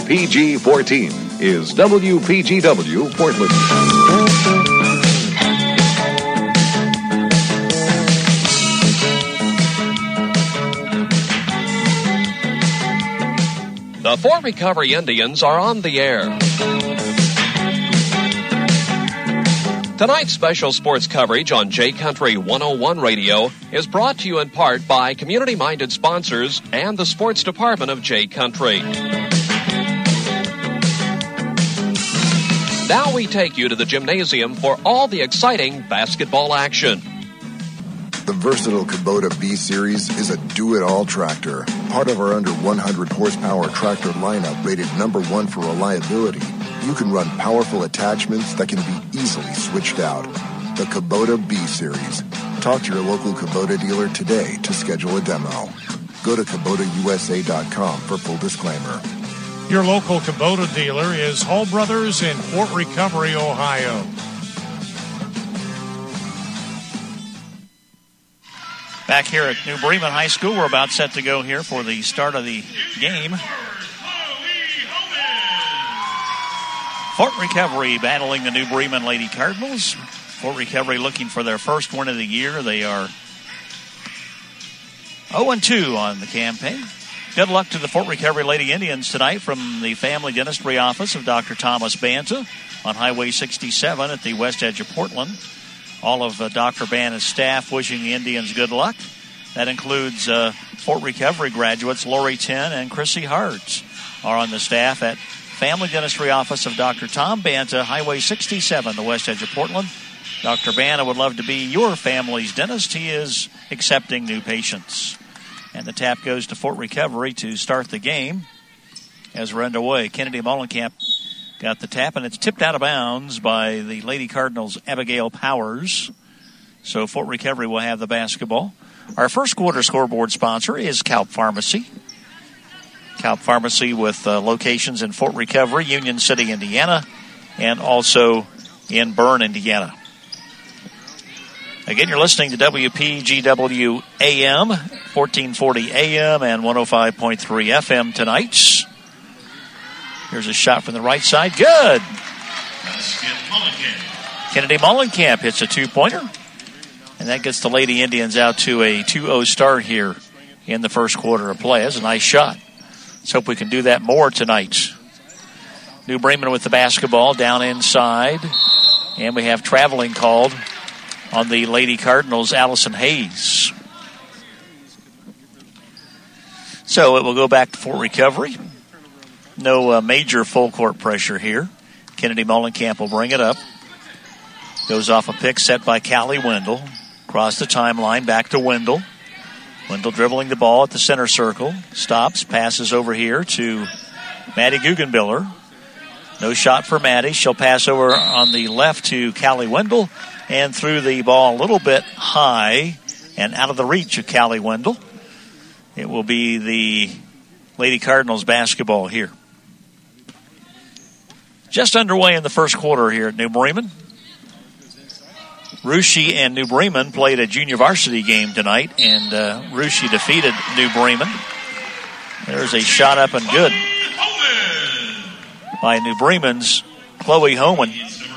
PG-14 is WPGW Portland. The Fort Recovery Indians are on the air. Tonight's special sports coverage on J Country 101 Radio is brought to you in part by community-minded sponsors and the sports department of J Country. Now we take you to the gymnasium for all the exciting basketball action. The versatile Kubota B-Series is a do-it-all tractor, part of our under 100 horsepower tractor lineup rated #1 for reliability. You can run powerful attachments that can be easily switched out. The Kubota B-Series. Talk to your local Kubota dealer today to schedule a demo. Go to KubotaUSA.com for full disclaimer. Your local Kubota dealer is Hull Brothers in Fort Recovery, Ohio. Back here at New Bremen High School, we're about set to go here for the start of the game. Fort Recovery battling the New Bremen Lady Cardinals. Fort Recovery looking for their first win of the year. They are 0-2 on the campaign. Good luck to the Fort Recovery Lady Indians tonight from the Family Dentistry Office of Dr. Thomas Banta on Highway 67 at the west edge of Portland. All of Dr. Banta's staff wishing the Indians good luck. That includes Fort Recovery graduates Lori Tin and Chrissy Hards are on the staff at Family Dentistry Office of Dr. Tom Banta, Highway 67, the west edge of Portland. Dr. Banta would love to be your family's dentist. He is accepting new patients. And the tap goes to Fort Recovery to start the game as we're underway. Kennedy Mollenkamp got the tap, and it's tipped out of bounds by the Lady Cardinals' Abigail Powers. So Fort Recovery will have the basketball. Our first quarter scoreboard sponsor is Kalp Pharmacy. Kalp Pharmacy with locations in Fort Recovery, Union City, Indiana, and also in Bern, Indiana. Again, you're listening to WPGW AM, 1440 AM and 105.3 FM tonight. Here's a shot from the right side. Good. Kennedy Mollenkamp hits a two-pointer. And that gets the Lady Indians out to a 2-0 start here in the first quarter of play. That's a nice shot. Let's hope we can do that more tonight. New Bremen with the basketball down inside. And we have traveling called on the Lady Cardinals, Allison Hayes. So it will go back to Fort Recovery. No major full court pressure here. Kennedy Mollenkamp will bring it up. Goes off a pick set by Callie Wendell. Across the timeline, back to Wendell. Wendell dribbling the ball at the center circle. Stops, passes over here to Maddie Guggenbiller. No shot for Maddie. She'll pass over on the left to Callie Wendell and threw the ball a little bit high and out of the reach of Callie Wendell. It will be the Lady Cardinals basketball here. Just underway in the first quarter here at New Bremen. Russia and New Bremen played a junior varsity game tonight, and Russia defeated New Bremen. There's a shot up and good by New Bremen's Chloe Homan.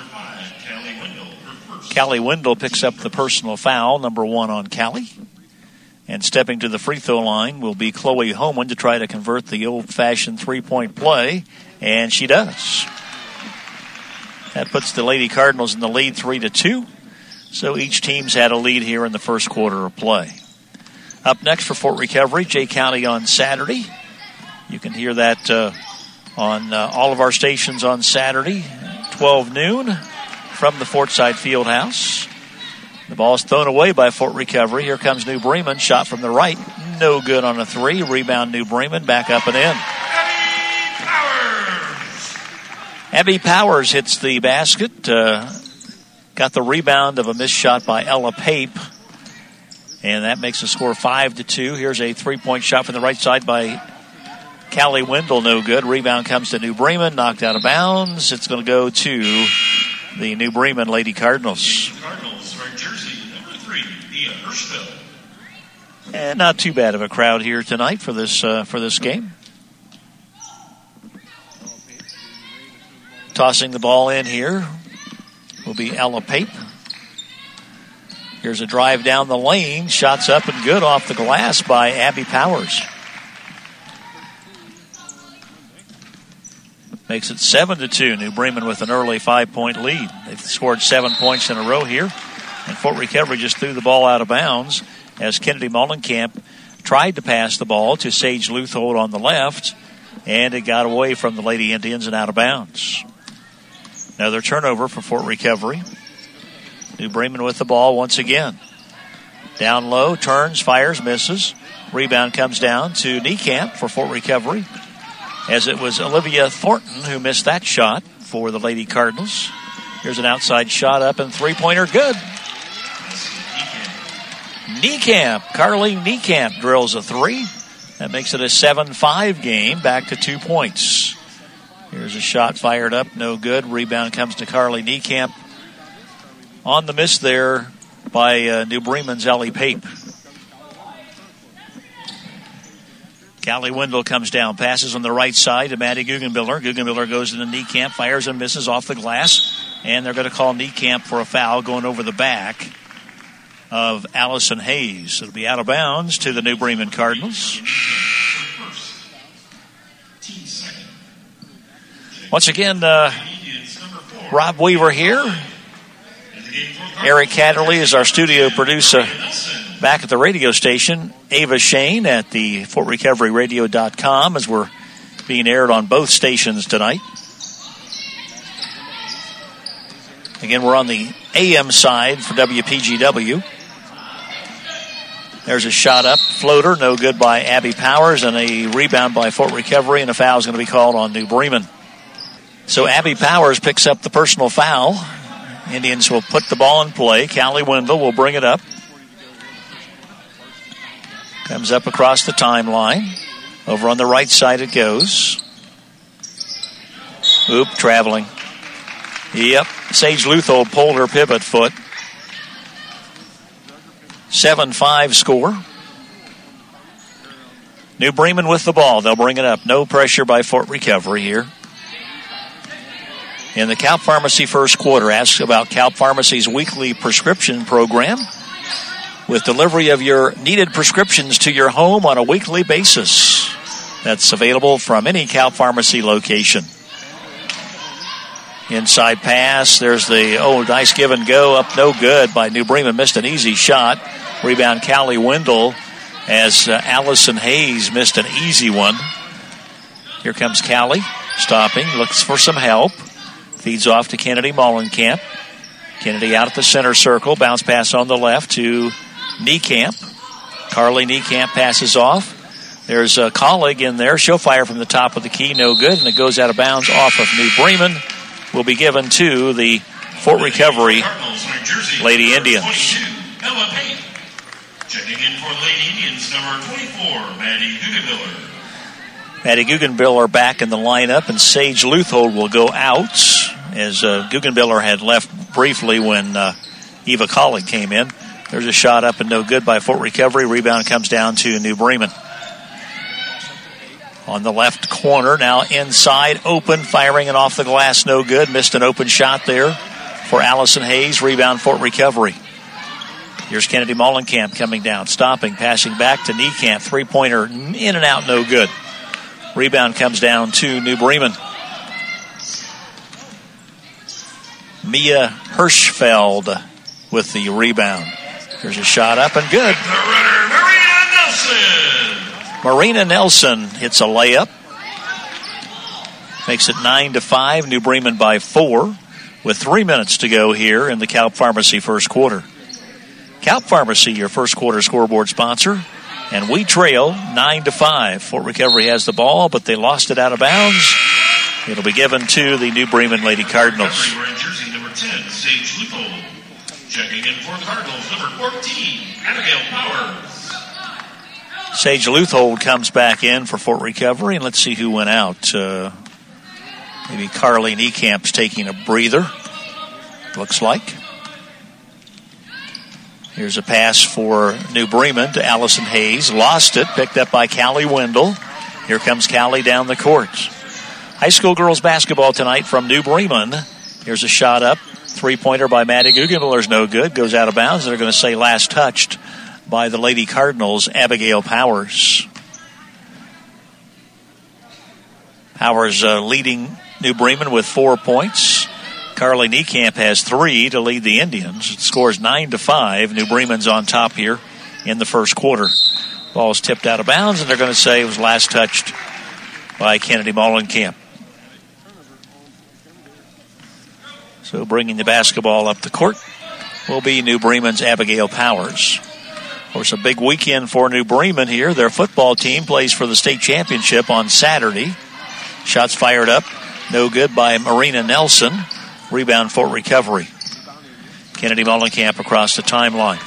Callie Wendell picks up the personal foul, number 1 on Callie. And stepping to the free throw line will be Chloe Homan to try to convert the old-fashioned three-point play, and she does. That puts the Lady Cardinals in the lead 3-2. So each team's had a lead here in the first quarter of play. Up next for Fort Recovery, Jay County on Saturday. You can hear that on all of our stations on Saturday, 12 noon, from the Fortside Fieldhouse. The ball's thrown away by Fort Recovery. Here comes New Bremen. Shot from the right. No good on a three. Rebound New Bremen. Back up and in. Abby Powers hits the basket. Got the rebound of a missed shot by Ella Pape. And that makes the score 5-2. Here's a three-point shot from the right side by Callie Wendell. No good. Rebound comes to New Bremen. Knocked out of bounds. It's going to go to the New Bremen Lady Cardinals. And not too bad of a crowd here tonight for this game. Tossing the ball in here will be Ella Pape. Here's a drive down the lane. Shots up and good off the glass by Abby Powers. Makes it 7-2. New Bremen with an early 5-point lead. They've scored 7 points in a row here. And Fort Recovery just threw the ball out of bounds as Kennedy Mollenkamp tried to pass the ball to Sage Luthold on the left. And it got away from the Lady Indians and out of bounds. Another turnover for Fort Recovery. New Bremen with the ball once again. Down low, turns, fires, misses. Rebound comes down to Niekamp for Fort Recovery, as it was Olivia Thornton who missed that shot for the Lady Cardinals. Here's an outside shot up and three-pointer good. Niekamp, Carly Niekamp drills a three. That makes it a 7-5 game, back to 2 points. Here's a shot fired up, no good. Rebound comes to Carly Niekamp. On the miss there by New Bremen's Ellie Pape. Callie Wendell comes down, passes on the right side to Maddie Guggenbiller. Guggenbiller goes into Niekamp, fires and misses off the glass. And they're going to call Niekamp for a foul going over the back of Allison Hayes. It'll be out of bounds to the New Bremen Cardinals. Once again, Rob Weaver here. Eric Catterley is our studio producer back at the radio station. Ava Shane at the FortRecoveryRadio.com as we're being aired on both stations tonight. Again, we're on the AM side for WPGW. There's a shot up, floater, no good by Abby Powers, and a rebound by Fort Recovery, and a foul is going to be called on New Bremen. So Abby Powers picks up the personal foul. Indians will put the ball in play. Callie Wendell will bring it up. Comes up across the timeline. Over on the right side it goes. Oop, traveling. Yep, Sage Luthold pulled her pivot foot. 7-5 score. New Bremen with the ball. They'll bring it up. No pressure by Fort Recovery here. In the Calp Pharmacy first quarter, asks about Calp Pharmacy's weekly prescription program with delivery of your needed prescriptions to your home on a weekly basis. That's available from any Calp Pharmacy location. Inside pass, there's the, nice give and go, up no good by New Bremen, missed an easy shot. Rebound Callie Wendell as Allison Hayes missed an easy one. Here comes Callie, stopping, looks for some help. Feeds off to Kennedy Mollenkamp. Kennedy out at the center circle. Bounce pass on the left to Niekamp. Carly Niekamp passes off. There's a colleague in there. She'll fire from the top of the key. No good. And it goes out of bounds off of New Bremen. Will be given to the Fort Recovery Lady Indians. Ella Pape. Checking in for Lady Indians, number 24, Maddie Guggenbiller. Maddie Guggenbiller back in the lineup, and Sage Luthold will go out as Guggenbiller had left briefly when Eva Collig came in. There's a shot up and no good by Fort Recovery. Rebound comes down to New Bremen. On the left corner, now inside, open, firing and off the glass, no good. Missed an open shot there for Allison Hayes. Rebound Fort Recovery. Here's Kennedy Mollenkamp coming down, stopping, passing back to Niekamp. Three-pointer in and out, no good. Rebound comes down to New Bremen. Mia Hirschfeld with the rebound. There's a shot up and good. Marina Nelson hits a layup. Makes it 9-5. New Bremen by 4 with 3 minutes to go here in the Calp Pharmacy first quarter. Calp Pharmacy, your first quarter scoreboard sponsor. And we trail 9-5. Fort Recovery has the ball, but they lost it out of bounds. It'll be given to the New Bremen Lady Cardinals. Wearing jersey number 10, Sage Luthold. Checking in for Cardinals, number 14, Abigail Powers. Sage Luthold comes back in for Fort Recovery, and let's see who went out. Maybe Carly Niekamp's taking a breather, looks like. Here's a pass for New Bremen to Allison Hayes. Lost it, picked up by Callie Wendell. Here comes Callie down the court. High school girls basketball tonight from New Bremen. Here's a shot up. Three-pointer by Maddie Guggenmiller's no good. Goes out of bounds. They're going to say last touched by the Lady Cardinals, Abigail Powers. Powers leading New Bremen with 4 points. Carly Niekamp has 3 to lead the Indians. It scores 9-5. New Bremen's on top here in the first quarter. Ball is tipped out of bounds, and they're going to say it was last touched by Kennedy Molenkamp. So bringing the basketball up the court will be New Bremen's Abigail Powers. Of course, a big weekend for New Bremen here. Their football team plays for the state championship on Saturday. Shots fired up. No good by Marina Nelson. Rebound Fort Recovery. Kennedy Molenkamp across the timeline.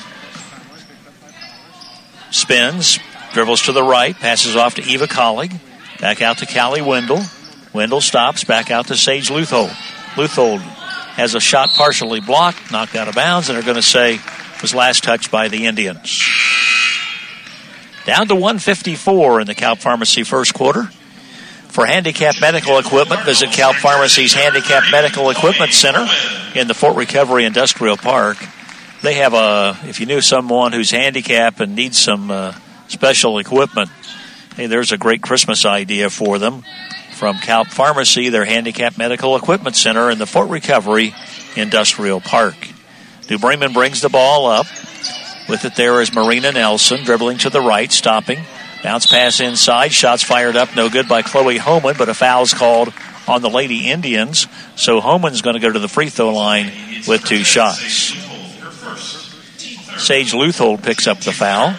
Spins. Dribbles to the right. Passes off to Eva Collig. Back out to Callie Wendell. Wendell stops. Back out to Sage Luthold. Luthold has a shot partially blocked. Knocked out of bounds. And they're going to say was last touched by the Indians. Down to 1:54 in the Calp Pharmacy first quarter. For handicap medical equipment, visit Calp Pharmacy's Handicap Medical Equipment Center in the Fort Recovery Industrial Park. They have if you knew someone who's handicapped and needs some special equipment, hey, there's a great Christmas idea for them. From Calp Pharmacy, their Handicap Medical Equipment Center in the Fort Recovery Industrial Park. New Bremen brings the ball up. With it there is Marina Nelson, dribbling to the right, stopping. Bounce pass inside. Shots fired up. No good by Chloe Homan, but a foul's called on the Lady Indians. So Homan's going to go to the free throw line with 2 shots. Sage Luthold picks up the foul.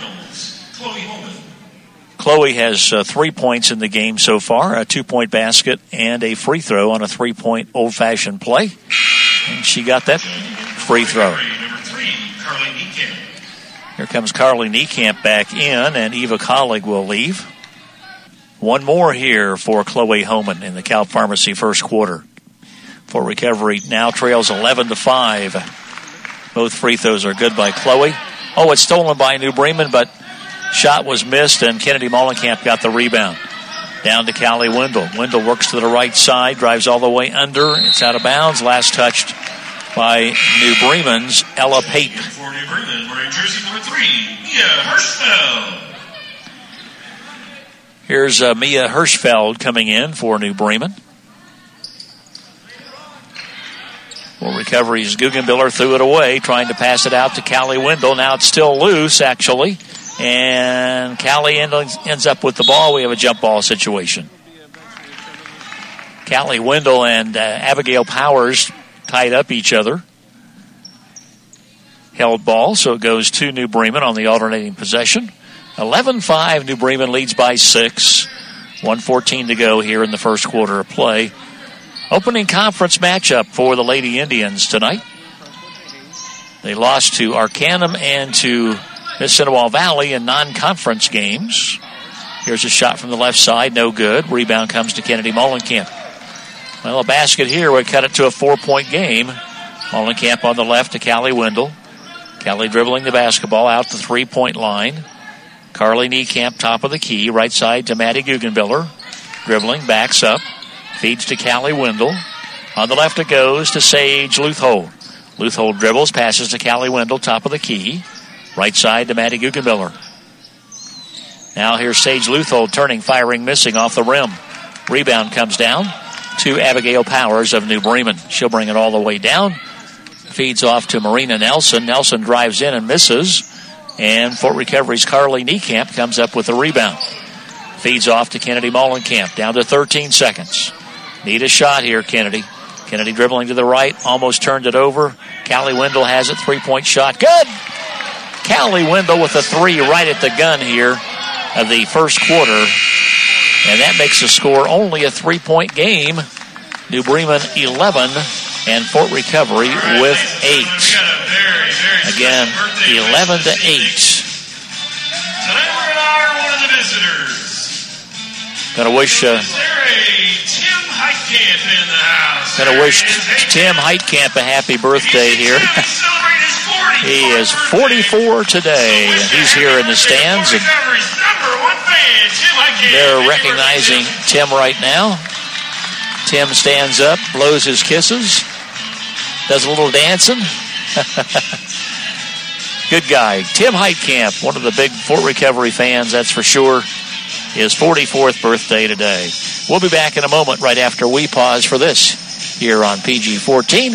Chloe has 3 points in the game so far, a 2-point basket and a free throw on a 3-point old-fashioned play. And she got that free throw. Here comes Carly Niekamp back in, and Eva Collig will leave. One more here for Chloe Homan in the Calp Pharmacy first quarter. Fort Recovery now trails 11-5. Both free throws are good by Chloe. Oh, it's stolen by New Bremen, but shot was missed, and Kennedy Molenkamp got the rebound. Down to Callie Wendell. Wendell works to the right side, drives all the way under. It's out of bounds. Last touched by New Bremen's Ella Pate. For New Bremen, wearing jersey number 3, Mia Hirschfeld. Here's Mia Hirschfeld coming in for New Bremen. Well, Recovery's Guggenbiller threw it away, trying to pass it out to Callie Wendell. Now it's still loose, actually. And Callie ends up with the ball. We have a jump ball situation. Callie Wendell and Abigail Powers tied up each other. Held ball, so it goes to New Bremen on the alternating possession. 11-5, New Bremen leads by 6. 1:14 to go here in the first quarter of play. Opening conference matchup for the Lady Indians tonight. They lost to Arcanum and to Mississinawa Valley in non-conference games. Here's a shot from the left side, no good. Rebound comes to Kennedy Molenkamp. Well, a basket here would cut it to a 4-point game. Molenkamp on the left to Callie Wendell. Callie dribbling the basketball out the 3-point line. Carly Niekamp, top of the key. Right side to Maddie Guggenbiller. Dribbling, backs up. Feeds to Callie Wendell. On the left it goes to Sage Luthold. Luthold dribbles, passes to Callie Wendell, top of the key. Right side to Maddie Guggenbiller. Now here's Sage Luthold turning, firing, missing off the rim. Rebound comes down to Abigail Powers of New Bremen. She'll bring it all the way down. Feeds off to Marina Nelson. Nelson drives in and misses. And Fort Recovery's Carly Niekamp comes up with a rebound. Feeds off to Kennedy Molenkamp. Down to 13 seconds. Need a shot here, Kennedy. Kennedy dribbling to the right. Almost turned it over. Callie Wendell has it. 3-point shot. Good! Callie Wendell with a 3 right at the gun here of the first quarter. And that makes the score only a 3-point game. New Bremen 11 and Fort Recovery with 8. Again, 11-8. Tonight we're going to honor one of the visitors. Going to wish Tim Heitkamp in the house. Going to wish Tim Heitkamp a happy birthday here. He is 44 today. He's here in the stands, and they're recognizing Tim right now. Tim stands up, blows his kisses, does a little dancing. Good guy. Tim Heitkamp, one of the big Fort Recovery fans, that's for sure. His 44th birthday today. We'll be back in a moment right after we pause for this here on PG-14,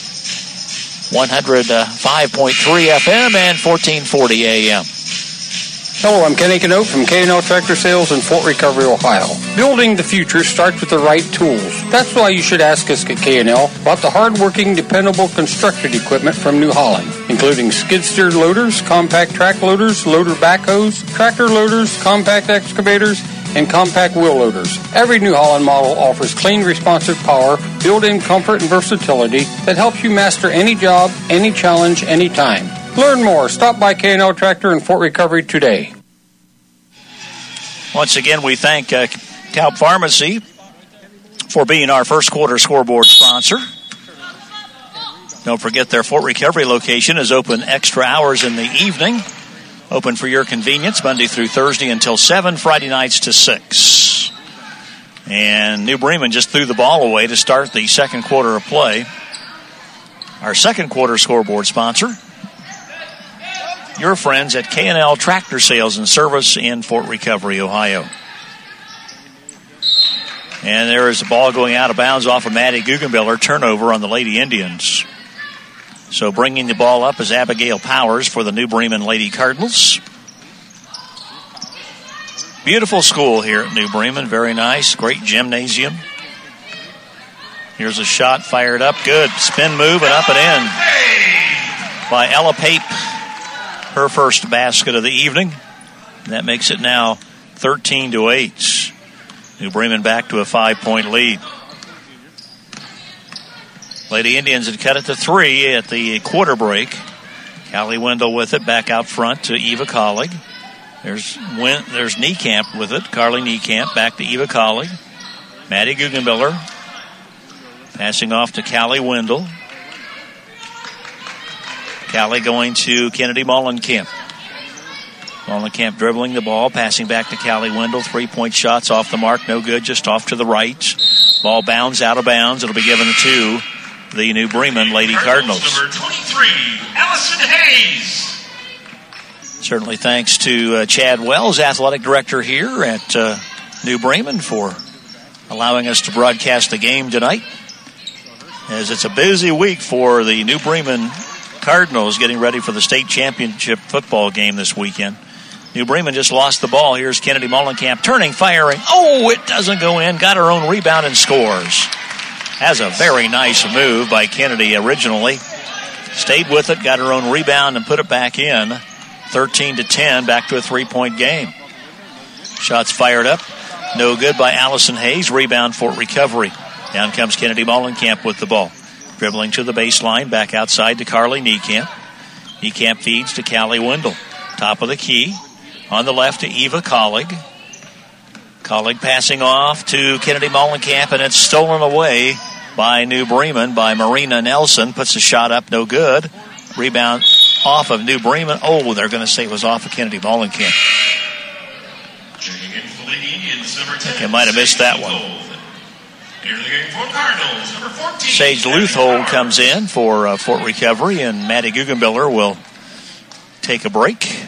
105.3 FM and 1440 AM. Hello, I'm Kenny Canote from K&L Tractor Sales in Fort Recovery, Ohio. Building the future starts with the right tools. That's why you should ask us at K&L about the hard-working, dependable construction equipment from New Holland, including skid-steer loaders, compact track loaders, loader backhoes, tractor loaders, compact excavators, and compact wheel loaders. Every New Holland model offers clean, responsive power, built-in comfort and versatility that helps you master any job, any challenge, anytime. Learn more. Stop by K&L Tractor in Fort Recovery today. Once again, we thank Calp Pharmacy for being our first quarter scoreboard sponsor. Don't forget their Fort Recovery location is open extra hours in the evening. Open for your convenience Monday through Thursday until 7, Friday nights to 6. And New Bremen just threw the ball away to start the second quarter of play. Our second quarter scoreboard sponsor, your friends at K&L Tractor Sales and Service in Fort Recovery, Ohio. And there is a ball going out of bounds off of Maddie Guggenbiller. Turnover on the Lady Indians. So bringing the ball up is Abigail Powers for the New Bremen Lady Cardinals. Beautiful school here at New Bremen. Very nice. Great gymnasium. Here's a shot fired up. Good. Spin move and up and in by Ella Pape. Her first basket of the evening. That makes it now 13-8. New Bremen back to a 5-point lead. Lady Indians had cut it to 3 at the quarter break. Callie Wendell with it back out front to Eva Collig. There's Niekamp with it. Carly Niekamp back to Eva Collig. Maddie Guggenbiller passing off to Callie Wendell. Callie going to Kennedy Mollenkamp. Mollenkamp dribbling the ball, passing back to Callie Wendell. 3-point shots off the mark, no good, just off to the right. Ball bounds out of bounds. It'll be given to the New Bremen Lady Cardinals. Number 23, Allison Hayes. Certainly thanks to Chad Wells, athletic director here at New Bremen, for allowing us to broadcast the game tonight, as it's a busy week for the New Bremen Cardinals getting ready for the state championship football game this weekend. New Bremen just lost the ball. Here's Kennedy Mollenkamp turning, firing. Oh, it doesn't go in. Got her own rebound and scores. That's a very nice move by Kennedy originally. Stayed with it, got her own rebound and put it back in. 13-10, back to a 3-point game. Shots fired up. No good by Allison Hayes. Rebound Fort Recovery. Down comes Kennedy Mollenkamp with the ball. Dribbling to the baseline, back outside to Carly Niekamp. Niekamp feeds to Callie Wendell. Top of the key. On the left to Eva Collig. Collig passing off to Kennedy Mollenkamp, and it's stolen away by New Bremen by Marina Nelson. Puts a shot up, no good. Rebound off of New Bremen. Oh, they're going to say it was off of Kennedy Mollenkamp. Checking in for the Lady Indians, number 10. I think I might have missed that one. Here the game for Cardinals, number 14. Sage Luthold comes in for Fort Recovery, and Maddie Guggenbiller will take a break.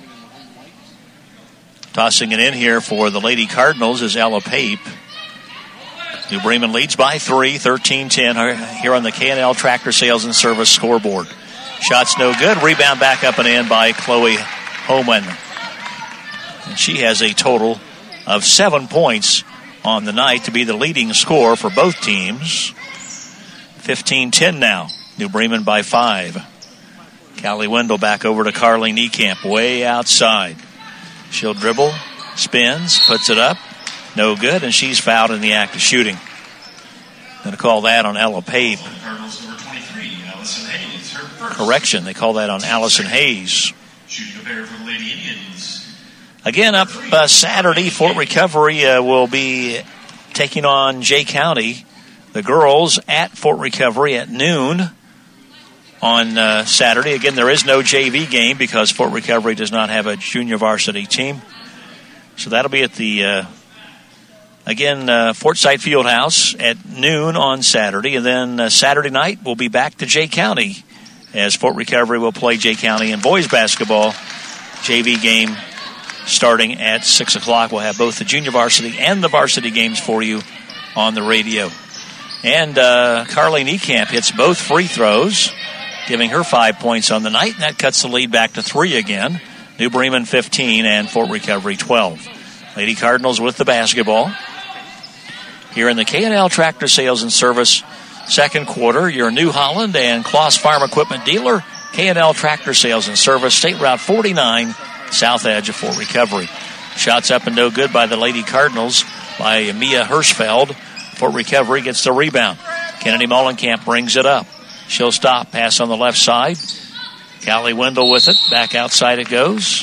Tossing it in here for the Lady Cardinals is Ella Pape. New Bremen leads by 3, 13-10 here on the K&L Tractor Sales and Service scoreboard. Shots no good. Rebound back up and in by Chloe Homan. And she has a total of 7 points on the night to be the leading scorer for both teams. 15-10 now. New Bremen by 5. Callie Wendell back over to Carly Niekamp, way outside. She'll dribble, spins, puts it up. No good, and she's fouled in the act of shooting. Going to call that on Ella Pape. Cardinals number 23, Allison Hayes. Her first. Correction, they call that on Allison Hayes. Shooting a pair for the Lady Indians. Again, up Saturday, Fort Recovery will be taking on Jay County. The girls at Fort Recovery at noon on Saturday. Again, there is no JV game because Fort Recovery does not have a junior varsity team. So that'll be at the Again, Forsyth Fieldhouse at noon on Saturday. And then Saturday night, we'll be back to Jay County as Fort Recovery will play Jay County in boys basketball. JV game starting at 6 o'clock. We'll have both the junior varsity and the varsity games for you on the radio. And Carly Niekamp hits both free throws, giving her 5 points on the night, and that cuts the lead back to 3 again. New Bremen 15 and Fort Recovery 12. Lady Cardinals with the basketball. Here in the K&L Tractor Sales and Service second quarter, your New Holland and Kloss Farm Equipment dealer, K&L Tractor Sales and Service, State Route 49, south edge of Fort Recovery. Shots up and no good by the Lady Cardinals by Mia Hirschfeld. Fort Recovery gets the rebound. Kennedy Mollenkamp brings it up. She'll stop. Pass on the left side. Callie Wendell with it. Back outside it goes.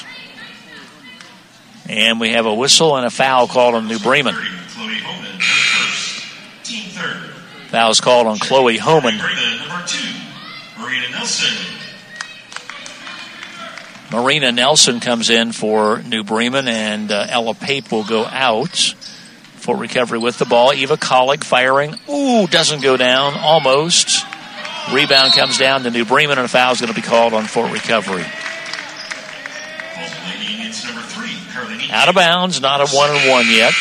And we have a whistle and a foul called on New Bremen. Foul's called on Chloe Homan. Marina Nelson comes in for New Bremen, and Ella Pape will go out. Fort Recovery with the ball. Eva Collig firing. Ooh, doesn't go down. Almost. Rebound comes down to New Bremen, and a foul is going to be called on Fort Recovery. Out of bounds, not a 1-on-1 yet.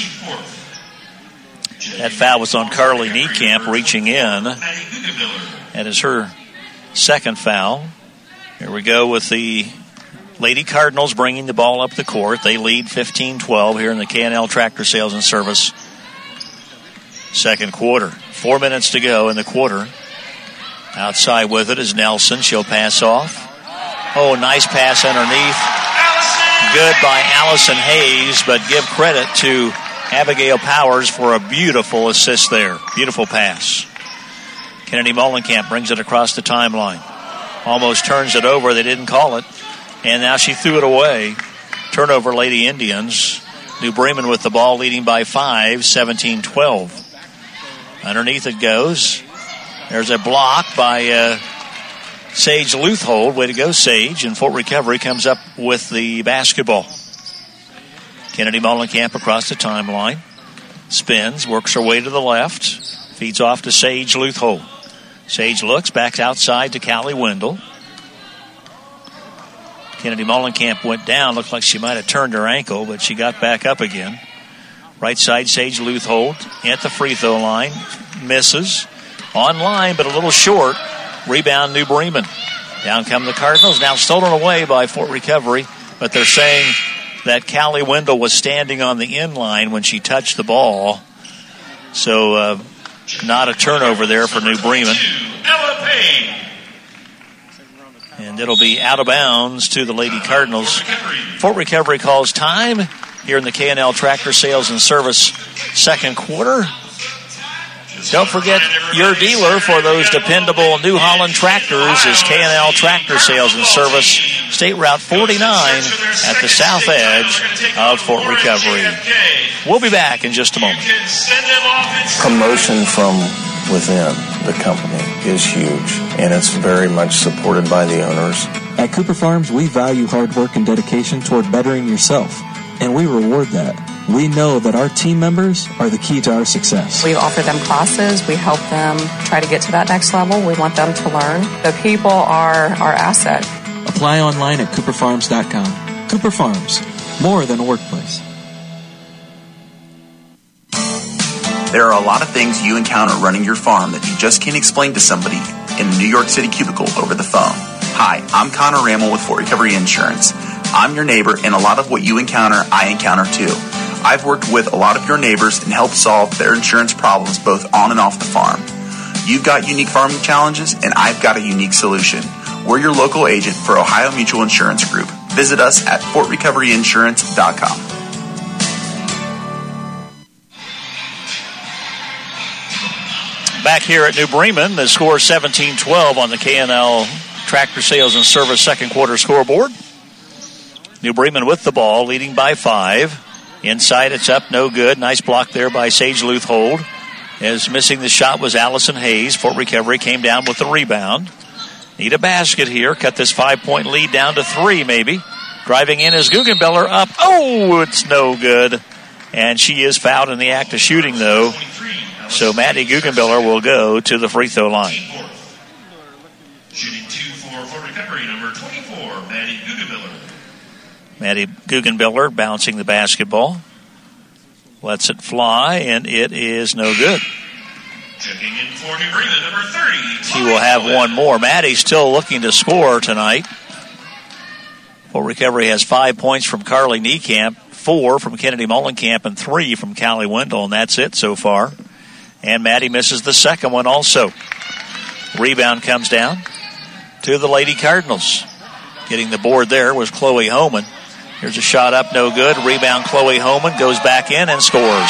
That foul was on Carly Niekamp reaching in. That is her second foul. Here we go with the Lady Cardinals bringing the ball up the court. They lead 15-12 here in the K&L Tractor Sales and Service second quarter. 4 minutes to go in the quarter. Outside with it is Nelson. She'll pass off. Oh, nice pass underneath. Good by Allison Hayes, but give credit to Abigail Powers for a beautiful assist there. Beautiful pass. Kennedy Mollenkamp brings it across the timeline. Almost turns it over. They didn't call it. And now she threw it away. Turnover, Lady Indians. New Bremen with the ball, leading by 5, 17-12. Underneath it goes. There's a block by Sage Luthold. Way to go, Sage. And Fort Recovery comes up with the basketball. Kennedy Mollenkamp across the timeline. Spins, works her way to the left. Feeds off to Sage Luthold. Sage looks, back outside to Callie Wendell. Kennedy Mollenkamp went down. Looked like she might have turned her ankle, but she got back up again. Right side, Sage Luthold at the free throw line. Misses. On line, but a little short. Rebound, New Bremen. Down come the Cardinals. Now stolen away by Fort Recovery, but they're saying that Callie Wendell was standing on the end line when she touched the ball. So, not a turnover there for New Bremen. And it'll be out of bounds to the Lady Cardinals. Fort Recovery calls time here in the K&L Tractor Sales and Service second quarter. Don't forget your dealer for those dependable New Holland tractors is K&L Tractor Sales and Service, State Route 49 at the south edge of Fort Recovery. We'll be back in just a moment. Promotion from within the company is huge, and it's very much supported by the owners. At Cooper Farms, we value hard work and dedication toward bettering yourself, and we reward that. We know that our team members are the key to our success. We offer them classes. We help them try to get to that next level. We want them to learn. The people are our asset. Apply online at cooperfarms.com. Cooper Farms, more than a workplace. There are a lot of things you encounter running your farm that you just can't explain to somebody in the New York City cubicle over the phone. Hi, I'm Connor Rammel with Fort Recovery Insurance. I'm your neighbor, and a lot of what you encounter, I encounter too. I've worked with a lot of your neighbors and helped solve their insurance problems both on and off the farm. You've got unique farming challenges, and I've got a unique solution. We're your local agent for Ohio Mutual Insurance Group. Visit us at fortrecoveryinsurance.com. Back here at New Bremen, the score 17-12 on the K&L Tractor Sales and Service second quarter scoreboard. New Bremen with the ball, leading by 5. Inside, it's up, no good. Nice block there by Sage Luthold. As missing the shot was Allison Hayes. Fort Recovery came down with the rebound. Need a basket here. Cut this 5-point lead down to 3, maybe. Driving in is Guggenbeller up. Oh, it's no good. And she is fouled in the act of shooting, though. So Maddie Guggenbiller will go to the free throw line. Shooting 2 for recovery, number 24, Maddie Guggenbiller. Maddie Guggenbiller bouncing the basketball. Lets it fly, and it is no good. Checking in for New Bremen, number 30. He will have one more. Maddie's still looking to score tonight. Fort Recovery has 5 points from Carly Niekamp, 4 from Kennedy Mullenkamp, and 3 from Callie Wendell, and that's it so far. And Maddie misses the second one also. Rebound comes down to the Lady Cardinals. Getting the board there was Chloe Homan. Here's a shot up, no good. Rebound, Chloe Homan goes back in and scores.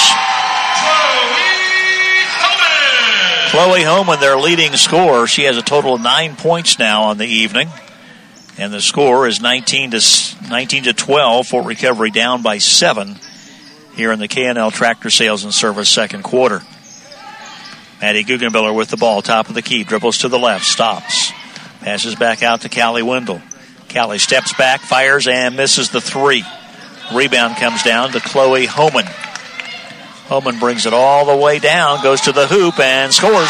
Chloe Homan, their leading scorer. She has a total of 9 points now on the evening. And the score is 19 to 12. Fort Recovery down by 7 here in the K&L Tractor Sales and Service second quarter. Maddie Guggenbiller with the ball, top of the key, dribbles to the left, stops. Passes back out to Callie Wendell. Callie steps back, fires, and misses the 3. Rebound comes down to Chloe Homan. Homan brings it all the way down, goes to the hoop, and scores.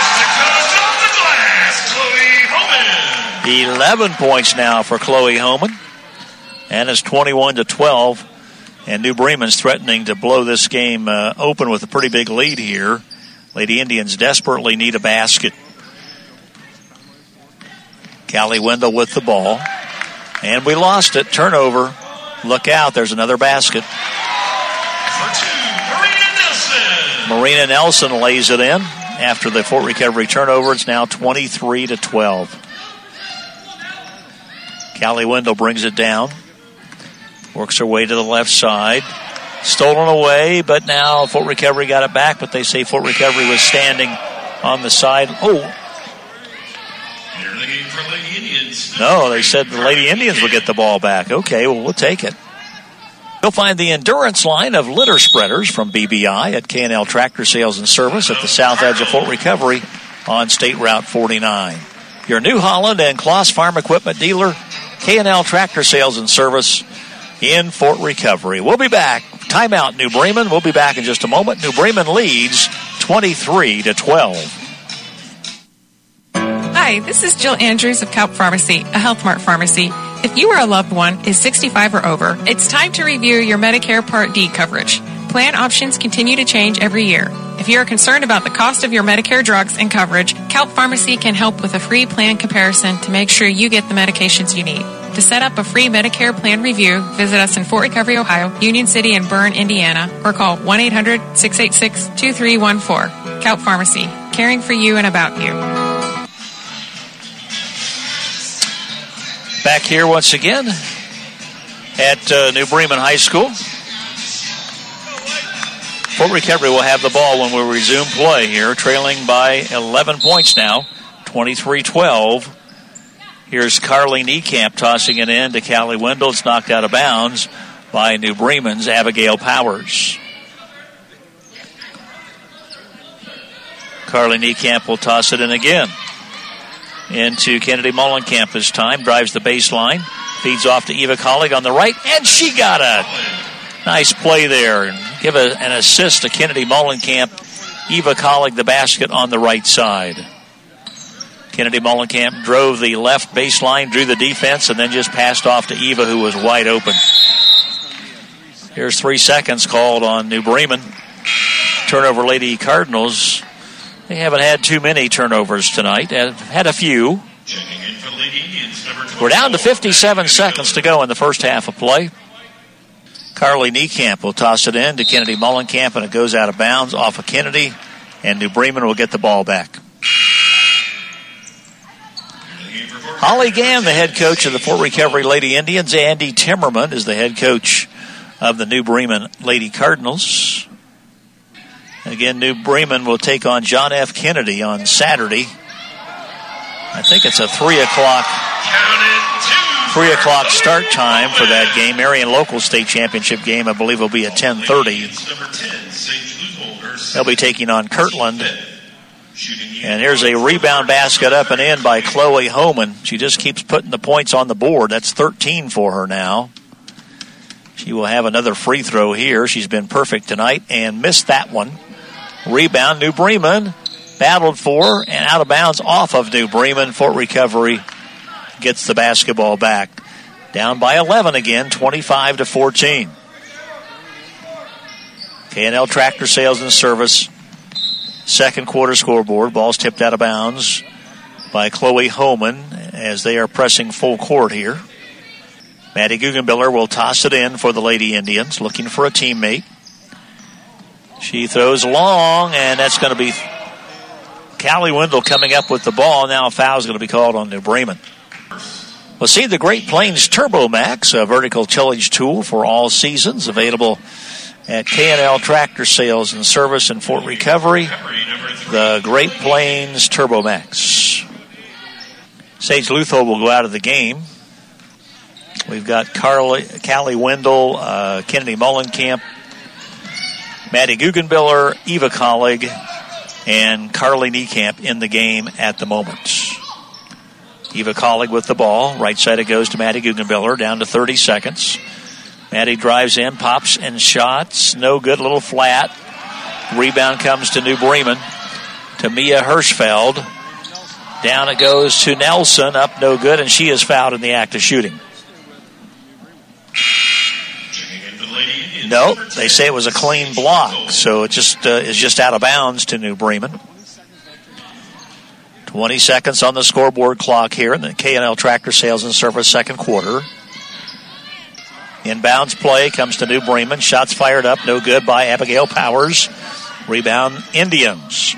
11 points now for Chloe Homan. And it's 21 to 12. And New Bremen's threatening to blow this game open with a pretty big lead here. Lady Indians desperately need a basket. Callie Wendell with the ball. And we lost it. Turnover. Look out. There's another basket. Marina Nelson lays it in. After the Fort Recovery turnover, it's now 23 to 12. Callie Wendell brings it down. Works her way to the left side. Stolen away, but now Fort Recovery got it back, but they say Fort Recovery was standing on the side. Oh. No, they said the Lady Indians would get the ball back. Okay, well, we'll take it. You'll find the endurance line of litter spreaders from BBI at K&L Tractor Sales and Service at the south edge of Fort Recovery on State Route 49. Your New Holland and Kloss Farm Equipment dealer, K&L Tractor Sales and Service in Fort Recovery. We'll be back. Timeout, New Bremen. We'll be back in just a moment. New Bremen leads 23 to 12. Hi, this is Jill Andrews of Kalp Pharmacy, a Health Mart pharmacy. If you or a loved one is 65 or over, it's time to review your Medicare Part D coverage. Plan options continue to change every year. If you are concerned about the cost of your Medicare drugs and coverage, Kalp Pharmacy can help with a free plan comparison to make sure you get the medications you need. To set up a free Medicare plan review, visit us in Fort Recovery, Ohio, Union City, and Bern, Indiana, or call 1-800-686-2314. Kalp Pharmacy, caring for you and about you. Back here once again at New Bremen High School. Fort Recovery will have the ball when we resume play here, trailing by 11 points now, 23-12. Here's Carly Niekamp tossing it in to Callie Wendell. It's knocked out of bounds by New Bremen's Abigail Powers. Carly Niekamp will toss it in again. Into Kennedy Mullenkamp this time. Drives the baseline. Feeds off to Eva Collig on the right. And she got a nice play there. And give an assist to Kennedy Mullenkamp. Eva Collig the basket on the right side. Kennedy Mullenkamp drove the left baseline, drew the defense, and then just passed off to Eva, who was wide open. Here's 3 seconds called on New Bremen. Turnover Lady Cardinals. They haven't had too many turnovers tonight. Had a few. We're down to 57 seconds to go in the first half of play. Carly Niekamp will toss it in to Kennedy Mullenkamp, and it goes out of bounds off of Kennedy, and New Bremen will get the ball back. Holly Gann, the head coach of the Fort Recovery Lady Indians. Andy Timmerman is the head coach of the New Bremen Lady Cardinals. Again, New Bremen will take on John F. Kennedy on Saturday. I think it's a 3 o'clock start time for that game. Marion Local State Championship game, I believe, will be at 10:30. They'll be taking on Kirtland. And here's a rebound basket up and in by Chloe Homan. She just keeps putting the points on the board. That's 13 for her now. She will have another free throw here. She's been perfect tonight and missed that one. Rebound, New Bremen. Battled for and out of bounds off of New Bremen. Fort Recovery gets the basketball back. Down by 11 again, 25-14. K&L Tractor Sales and Service. Second quarter scoreboard. Ball's tipped out of bounds by Chloe Homan as they are pressing full court here. Maddie Guggenbiller will toss it in for the Lady Indians, looking for a teammate. She throws long, and that's going to be Callie Wendell coming up with the ball. Now a foul is going to be called on New Bremen. We'll see the Great Plains Turbo Max, a vertical tillage tool for all seasons, available at K&L Tractor Sales and Service in Fort Recovery. The Great Plains Turbo Max. Sage Lutho will go out of the game. We've got Callie Wendell, Kennedy Mullenkamp, Maddie Guggenbiller, Eva Collig, and Carly Niekamp in the game at the moment. Eva Collig with the ball. Right side it goes to Maddie Guggenbiller, down to 30 seconds. Maddie drives in, pops and shots. No good, little flat. Rebound comes to New Bremen, to Mia Hirschfeld. Down it goes to Nelson, up no good, and she is fouled in the act of shooting. Nope, they say it was a clean block, so it just is just out of bounds to New Bremen. 20 seconds on the scoreboard clock here in the K&L Tractor Sales and Service second quarter. Inbounds play comes to New Bremen. Shots fired up, no good by Abigail Powers. Rebound, Indians.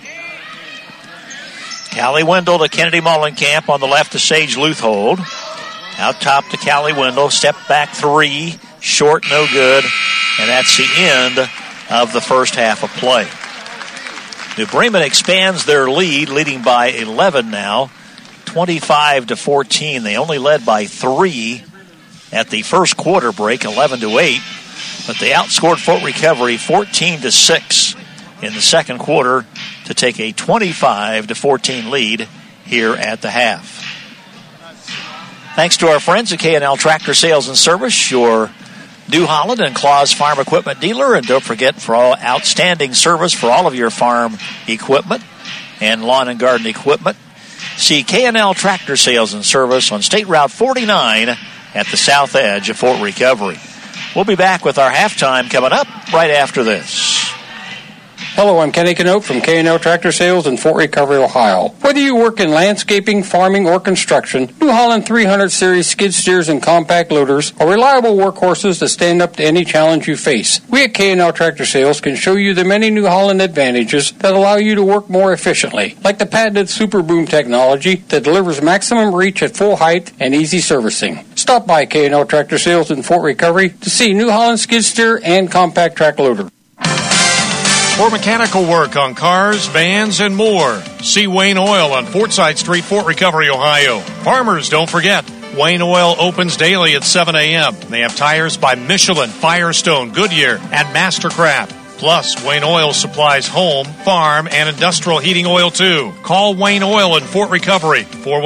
Callie Wendell to Kennedy Mullenkamp on the left to Sage Luthold. Out top to Callie Wendell. Step back three. Short, no good. And that's the end of the first half of play. New Bremen expands their lead, leading by 11 now. 25-14. They only led by 3 at the first quarter break, 11-8. But they outscored Fort Recovery 14-6 in the second quarter to take a 25-14 lead here at the half. Thanks to our friends at K&L Tractor Sales and Service, your New Holland and Claus Farm Equipment dealer. And don't forget, for all outstanding service for all of your farm equipment and lawn and garden equipment, see K&L Tractor Sales and Service on State Route 49 at the south edge of Fort Recovery. We'll be back with our halftime coming up right after this. Hello, I'm Kenny Canope from K&L Tractor Sales in Fort Recovery, Ohio. Whether you work in landscaping, farming, or construction, New Holland 300 Series skid steers and compact loaders are reliable workhorses that stand up to any challenge you face. We at K&L Tractor Sales can show you the many New Holland advantages that allow you to work more efficiently, like the patented Super Boom technology that delivers maximum reach at full height and easy servicing. Stop by K&L Tractor Sales in Fort Recovery to see New Holland skid steer and compact track loader. For mechanical work on cars, vans, and more, see Wayne Oil on Fortside Street, Fort Recovery, Ohio. Farmers, don't forget, Wayne Oil opens daily at 7 a.m. They have tires by Michelin, Firestone, Goodyear, and Mastercraft. Plus, Wayne Oil supplies home, farm, and industrial heating oil, too. Call Wayne Oil in Fort Recovery,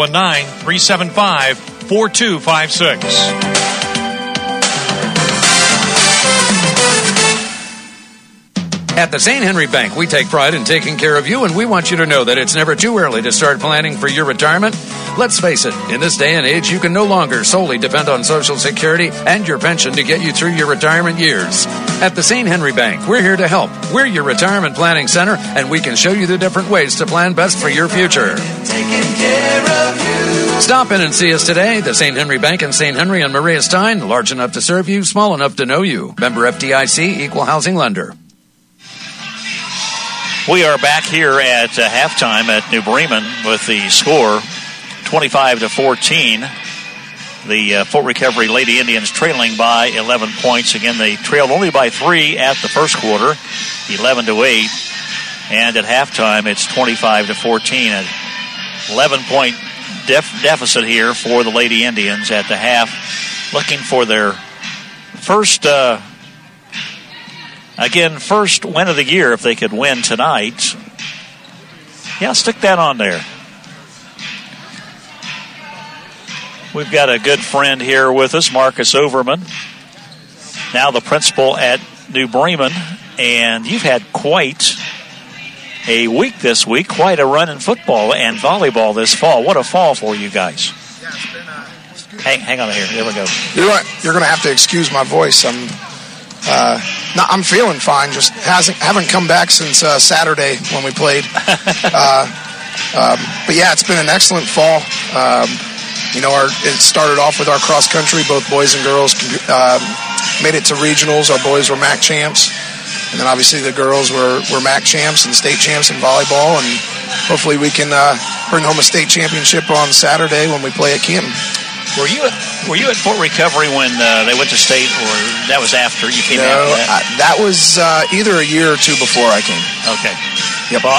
419-375-4256. At the St. Henry Bank, we take pride in taking care of you, and we want you to know that it's never too early to start planning for your retirement. Let's face it, in this day and age, you can no longer solely depend on Social Security and your pension to get you through your retirement years. At the St. Henry Bank, we're here to help. We're your retirement planning center, and we can show you the different ways to plan best for your future. Taking care of you. Stop in and see us today. The St. Henry Bank in St. Henry and Maria Stein, large enough to serve you, small enough to know you. Member FDIC, equal housing lender. We are back here at halftime at New Bremen with the score 25-14. The Fort Recovery Lady Indians trailing by 11 points. Again, they trailed only by 3 at the first quarter, 11-8. And at halftime, it's 25-14. An 11-point deficit here for the Lady Indians at the half. Looking for their first win of the year if they could win tonight. Yeah, stick that on there. We've got a good friend here with us, Marcus Overman. now the principal at New Bremen, and you've had quite a week this week, quite a run in football and volleyball this fall. What a fall for you guys. Yeah, it's been, hang on here. There we go. You're going to have to excuse my voice. I'm feeling fine. Just haven't come back since Saturday when we played. But yeah, it's been an excellent fall. It started off with our cross country. Both boys and girls made it to regionals. Our boys were MAC champs, and then obviously the girls were MAC champs and state champs in volleyball. And hopefully we can bring home a state championship on Saturday when we play at Canton. Were you at Fort Recovery when they went to state, or that was after you came out? No, that was either a year or two before I came. Okay. Yep. Well,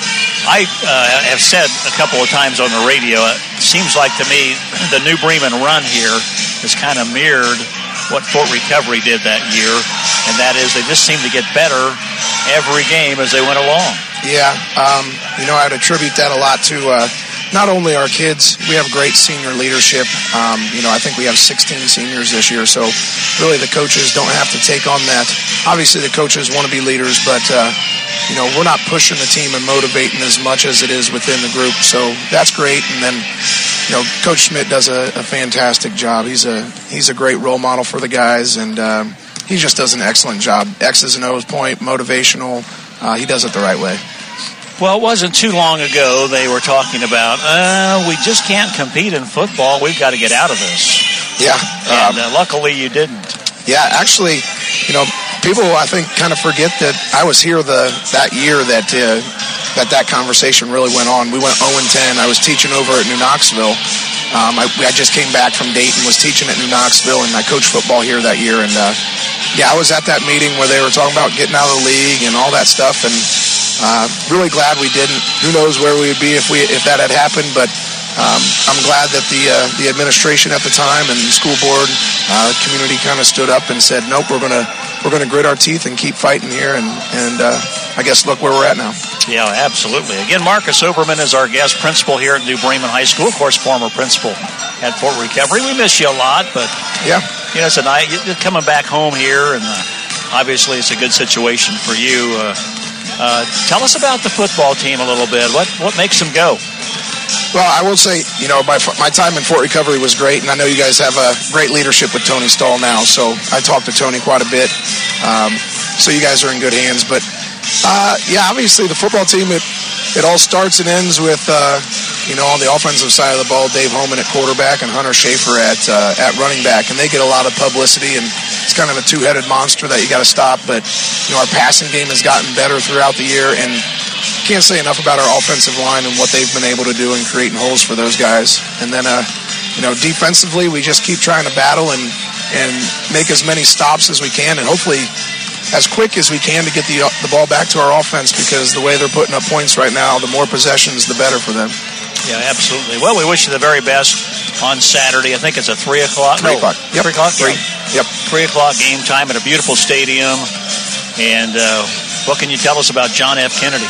I have said a couple of times on the radio, it seems like to me the New Bremen run here has kind of mirrored what Fort Recovery did that year, and that is they just seem to get better every game as they went along. Yeah, I'd attribute that a lot to not only our kids. We have great senior leadership. I think we have 16 seniors this year, so really the coaches don't have to take on that. Obviously the coaches want to be leaders, but we're not pushing the team and motivating as much as it is within the group, so that's great. And then Coach Schmidt does a fantastic job. He's a great role model for the guys, and he just does an excellent job. X's and O's point, motivational. He does it the right way. Well, it wasn't too long ago they were talking about, we just can't compete in football. We've got to get out of this. Yeah. And luckily you didn't. Yeah, actually, people I think kind of forget that I was here that year that conversation really went on. We went 0-10. I was teaching over at New Knoxville. I just came back from Dayton, was teaching at New Knoxville, and I coached football here that year. And I was at that meeting where they were talking about getting out of the league and all that stuff. And really glad we didn't. Who knows where we would be if that had happened, but I'm glad that the administration at the time and the school board community kind of stood up and said, nope, we're gonna grit our teeth and keep fighting here, and I guess look where we're at now. Yeah, absolutely. Again, Marcus Oberman is our guest principal here at New Bremen High School, of course, former principal at Fort Recovery. We miss you a lot, but yeah, tonight you're coming back home here, and obviously it's a good situation for you. Tell us about the football team a little bit. What makes them go? Well, I will say, my time in Fort Recovery was great, and I know you guys have a great leadership with Tony Stahl now, so I talk to Tony quite a bit. So you guys are in good hands. But, obviously the football team, it all starts and ends with, on the offensive side of the ball, Dave Holman at quarterback and Hunter Schaefer at running back, and they get a lot of publicity, and it's kind of a two-headed monster that you got to stop. But, our passing game has gotten better throughout the year, and can't say enough about our offensive line and what they've been able to do in creating holes for those guys. And then, defensively, we just keep trying to battle and make as many stops as we can, and hopefully as quick as we can to get the ball back to our offense, because the way they're putting up points right now, the more possessions, the better for them. Yeah, absolutely. Well, we wish you the very best on Saturday. I think it's a 3 o'clock. 3 o'clock. Yep. 3 o'clock? Yep. 3 o'clock game time at a beautiful stadium. And what can you tell us about John F. Kennedy?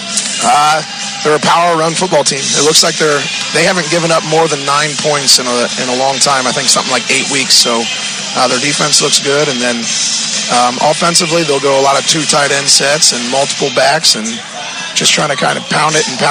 They're a power run football team. It looks like they haven't given up more than 9 points in a long time. I think something like 8 weeks. So their defense looks good, and then offensively they'll go a lot of 2 tight end sets and multiple backs, and just trying to kind of pound it, and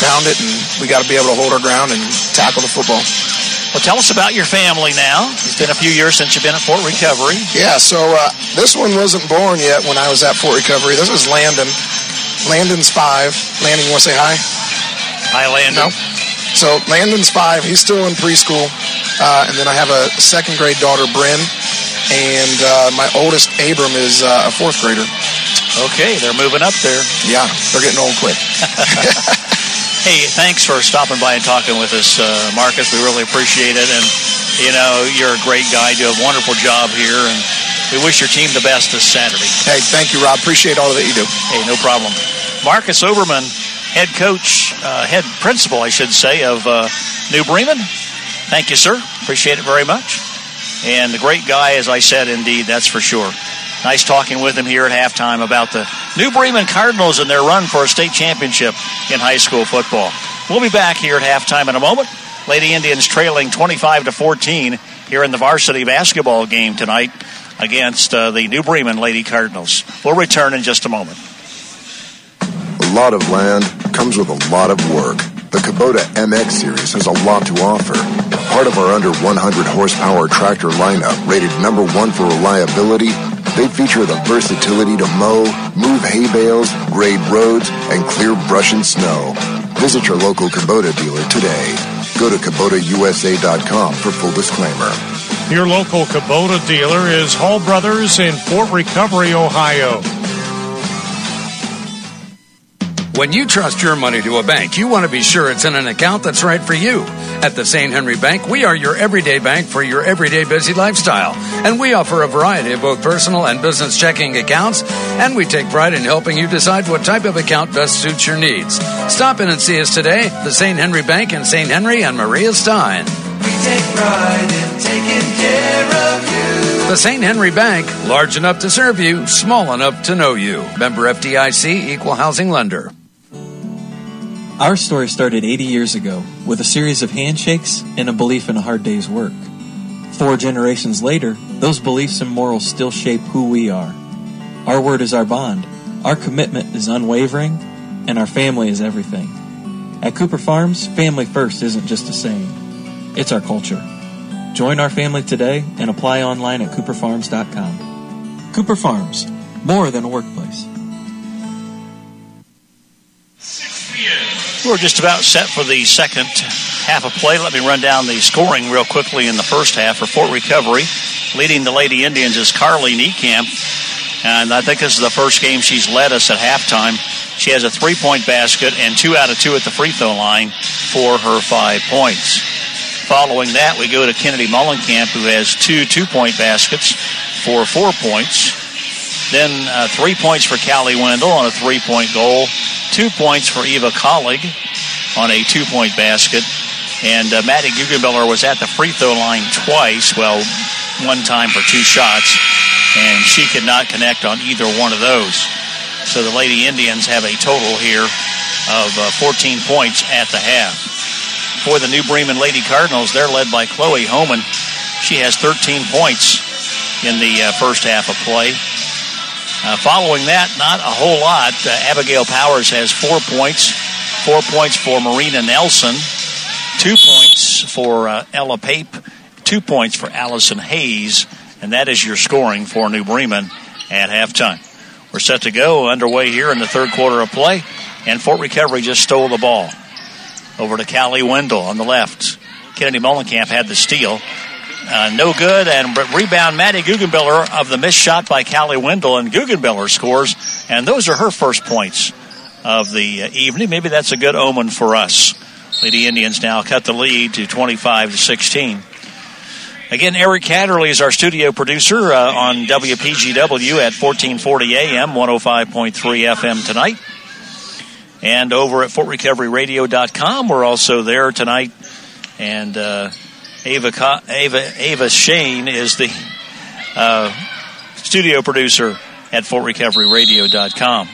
we got to be able to hold our ground and tackle the football. Well, tell us about your family now. It's been a few years since you've been at Fort Recovery. Yeah, so this one wasn't born yet when I was at Fort Recovery. This is Landon. Landon's 5. Landon, you want to say hi? Hi, Landon. No? So Landon's 5. He's still in preschool. And then I have a 2nd grade daughter, Bryn. And my oldest, Abram, is a 4th grader. Okay, they're moving up there. Yeah, they're getting old quick. Hey, thanks for stopping by and talking with us, Marcus. We really appreciate it. And, you're a great guy. You do a wonderful job here. And we wish your team the best this Saturday. Hey, thank you, Rob. Appreciate all that you do. Hey, no problem. Marcus Oberman, head principal, I should say, of New Bremen. Thank you, sir. Appreciate it very much. And a great guy, as I said, indeed, that's for sure. Nice talking with him here at halftime about the New Bremen Cardinals and their run for a state championship in high school football. We'll be back here at halftime in a moment. Lady Indians trailing 25-14 here in the varsity basketball game tonight. against the New Bremen Lady Cardinals. We'll return in just a moment. A lot of land comes with a lot of work. The Kubota MX Series has a lot to offer. Part of our under 100 horsepower tractor lineup, rated number 1 for reliability, they feature the versatility to mow, move hay bales, grade roads, and clear brush and snow. Visit your local Kubota dealer today. Go to KubotaUSA.com for full disclaimer. Your local Kubota dealer is Hall Brothers in Fort Recovery, Ohio. When you trust your money to a bank, you want to be sure it's in an account that's right for you. At the St. Henry Bank, we are your everyday bank for your everyday busy lifestyle. And we offer a variety of both personal and business checking accounts. And we take pride in helping you decide what type of account best suits your needs. Stop in and see us today, the St. Henry Bank in St. Henry and Maria Stein. We take pride in taking care of you. The St. Henry Bank, large enough to serve you, small enough to know you. Member FDIC, Equal Housing Lender. Our story started 80 years ago with a series of handshakes and a belief in a hard day's work. 4 generations later, those beliefs and morals still shape who we are. Our word is our bond. Our commitment is unwavering, and our family is everything. At Cooper Farms, family first isn't just a saying. It's our culture. Join our family today and apply online at cooperfarms.com. Cooper Farms, more than a workplace. We're just about set for the second half of play. Let me run down the scoring real quickly in the first half for Fort Recovery. Leading the Lady Indians is Carly Niekamp, and I think this is the first game she's led us at halftime. She has a 3-point basket and 2 out of 2 at the free throw line for her 5 points. Following that, we go to Kennedy Mullenkamp, who has 2 2-point baskets for 4 points. Then 3 points for Callie Wendell on a 3-point goal. 2 points for Eva Collig on a 2-point basket. And Maddie Guggenbiller was at the free throw line twice, well, one time for 2 shots, and she could not connect on either one of those. So the Lady Indians have a total here of 14 points at the half. For the New Bremen Lady Cardinals, they're led by Chloe Homan. She has 13 points in the first half of play. Following that, not a whole lot. Abigail Powers has 4 points. 4 points for Marina Nelson. 2 points for Ella Pape. 2 points for Allison Hayes. And that is your scoring for New Bremen at halftime. We're set to go underway here in the third quarter of play. And Fort Recovery just stole the ball. Over to Callie Wendell on the left. Kennedy Mullenkamp had the steal. No good, and rebound Maddie Guggenbiller of the missed shot by Callie Wendell, and Guggenbiller scores, and those are her first points of the evening. Maybe that's a good omen for us. Lady Indians now cut the lead to 25-16. Again, Eric Catterley is our studio producer on WPGW at 1440 AM, 105.3 FM tonight. And over at FortRecoveryRadio.com, we're also there tonight, and Ava Shane is the studio producer at FortRecoveryRadio.com.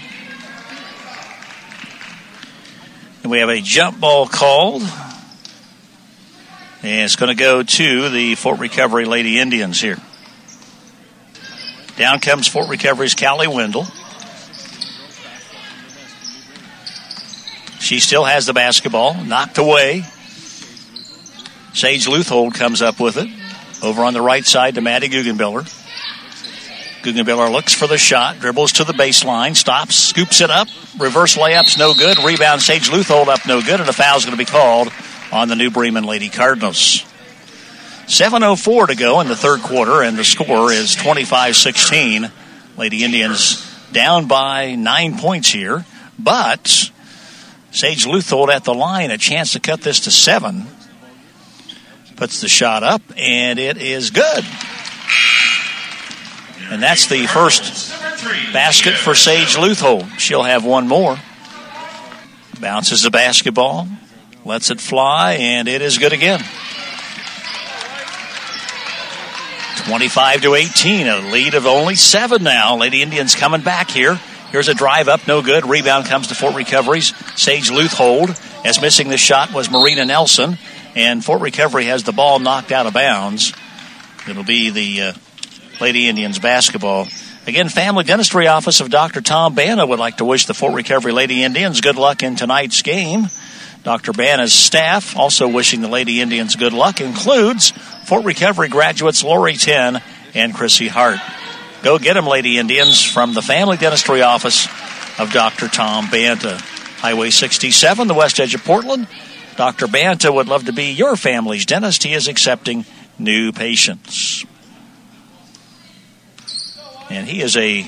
And we have a jump ball called. And it's going to go to the Fort Recovery Lady Indians here. Down comes Fort Recovery's Callie Wendell. She still has the basketball, knocked away. Sage Luthold comes up with it. Over on the right side to Maddie Guggenbiller. Guggenbiller looks for the shot, dribbles to the baseline, stops, scoops it up. Reverse layup's no good. Rebound, Sage Luthold up no good, and a foul's going to be called on the New Bremen Lady Cardinals. 7:04 to go in the third quarter, and the score is 25-16. Lady Indians down by 9 points here, but Sage Luthold at the line, a chance to cut this to 7. Puts the shot up, and it is good. And that's the first basket for Sage Luthold. She'll have one more. Bounces the basketball, lets it fly, and it is good again. 25-18, a lead of only 7 now. Lady Indians coming back here. Here's a drive up, no good. Rebound comes to Fort Recovery's Sage Luthold. As missing the shot was Marina Nelson. And Fort Recovery has the ball knocked out of bounds. It'll be the Lady Indians basketball. Again, Family Dentistry Office of Dr. Tom Banta would like to wish the Fort Recovery Lady Indians good luck in tonight's game. Dr. Banta's staff also wishing the Lady Indians good luck includes Fort Recovery graduates Lori Ten and Chrissy Hart. Go get them, Lady Indians, from the Family Dentistry Office of Dr. Tom Banta. Highway 67, the west edge of Portland. Dr. Banta would love to be your family's dentist. He is accepting new patients. And he is in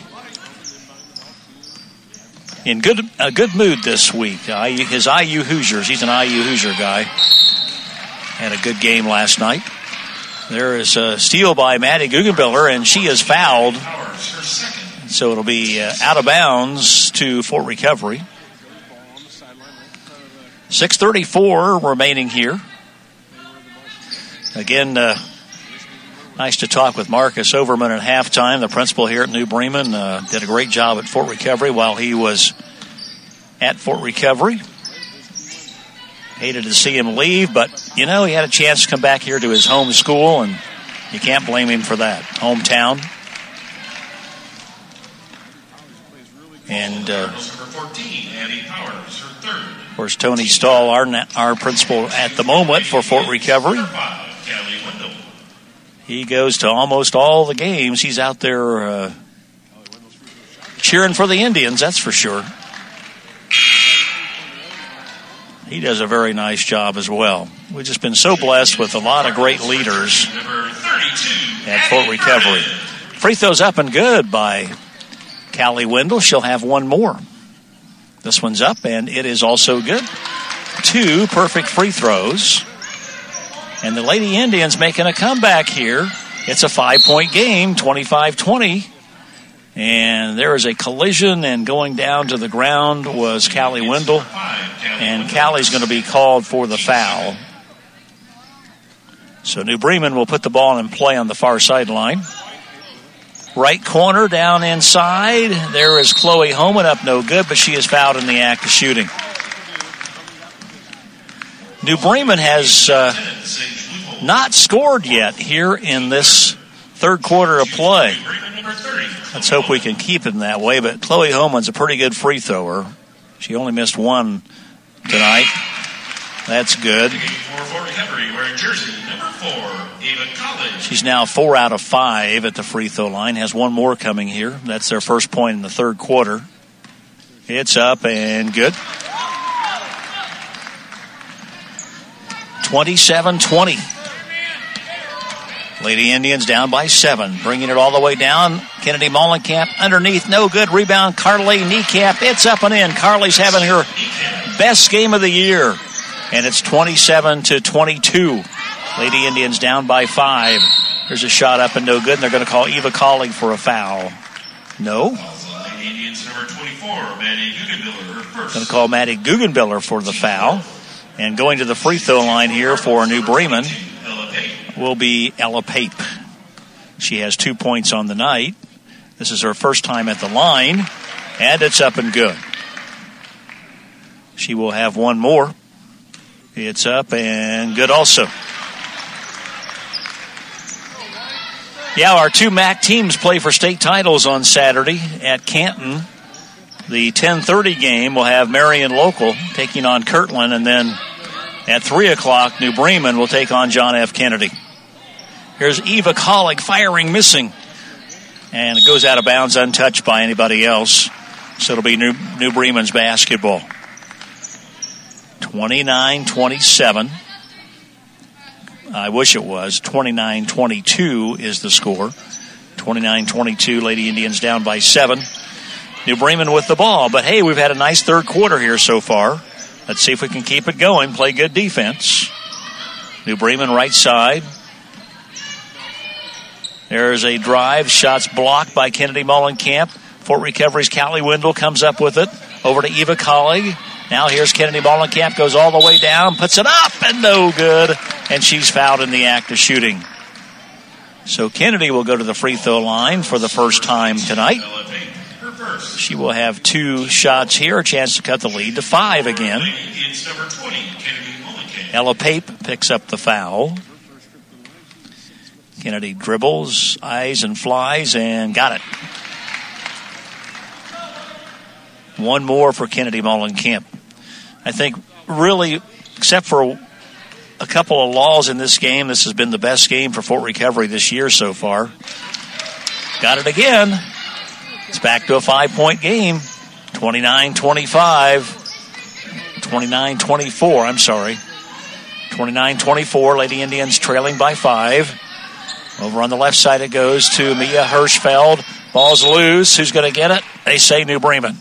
a good mood this week. His IU Hoosiers, he's an IU Hoosier guy. Had a good game last night. There is a steal by Maddie Guggenbiller, and she is fouled. So it'll be out of bounds to Fort Recovery. 6:34 remaining here. Again, nice to talk with Marcus Overman at halftime. The principal here at New Bremen did a great job at Fort Recovery while he was at Fort Recovery. Hated to see him leave, but, he had a chance to come back here to his home school, and you can't blame him for that. Hometown. And, of course, Tony Stahl, our principal at the moment for Fort Recovery. He goes to almost all the games. He's out there cheering for the Indians, that's for sure. He does a very nice job as well. We've just been so blessed with a lot of great leaders at Fort Recovery. Free throws up and good by Callie Wendell. She'll have one more. This one's up, and it is also good. 2 perfect free throws. And the Lady Indians making a comeback here. It's a 5-point game, 25-20. And there is a collision, and going down to the ground was Callie Wendell. And Callie's going to be called for the foul. So New Bremen will put the ball in play on the far sideline. Right corner down inside. There is Chloe Homan, up no good, but she is fouled in the act of shooting. New Bremen has not scored yet here in this third quarter of play. Let's hope we can keep it that way, but Chloe Homan's a pretty good free thrower. She only missed one tonight. That's good. She's now 4 out of 5 at the free throw line. Has one more coming here. That's their first point in the third quarter. It's up and good. 27-20. Lady Indians down by 7. Bringing it all the way down. Kennedy Mollenkamp underneath. No good. Rebound. Carly Kneecap. It's up and in. Carly's having her best game of the year. And it's 27-22. Lady Indians down by 5. There's a shot up and no good. And they're going to call Eva Colling for a foul. No. Lady Indians number 24, Maddie Guggenbiller, her first. Going to call Maddie Guggenbiller for the foul. And going to the free throw line here for New Bremen will be Ella Pape. She has 2 points on the night. This is her first time at the line, and it's up and good. She will have one more. It's up and good also. Yeah, our 2 MAC teams play for state titles on Saturday at Canton. The 10:30 game will have Marion Local taking on Kirtland, and then at 3 o'clock, New Bremen will take on John F. Kennedy. Here's Eva Colling firing, missing. And it goes out of bounds, untouched by anybody else. So it'll be New Bremen's basketball. 29-27. I wish it was. 29-22 is the score. 29-22, Lady Indians down by 7. New Bremen with the ball. But, hey, we've had a nice third quarter here so far. Let's see if we can keep it going, play good defense. New Bremen right side. There's a drive. Shots blocked by Kennedy Mollenkamp. Fort Recovery's Callie Wendell comes up with it. Over to Eva Colling. Now here's Kennedy Mollenkamp. Goes all the way down. Puts it up and no good. And she's fouled in the act of shooting. So Kennedy will go to the free throw line for the first time tonight. She will have 2 shots here. A chance to cut the lead to 5 again. Ella Pape picks up the foul. Kennedy dribbles, eyes and flies, and got it. One more for Kennedy Mollenkamp. I think really, except for a couple of laws in this game, this has been the best game for Fort Recovery this year so far. Got it again. It's back to a 5-point game. 29-25. 29-24, I'm sorry. 29-24, Lady Indians trailing by 5. Over on the left side it goes to Mia Hirschfeld. Ball's loose. Who's going to get it? They say New Bremen.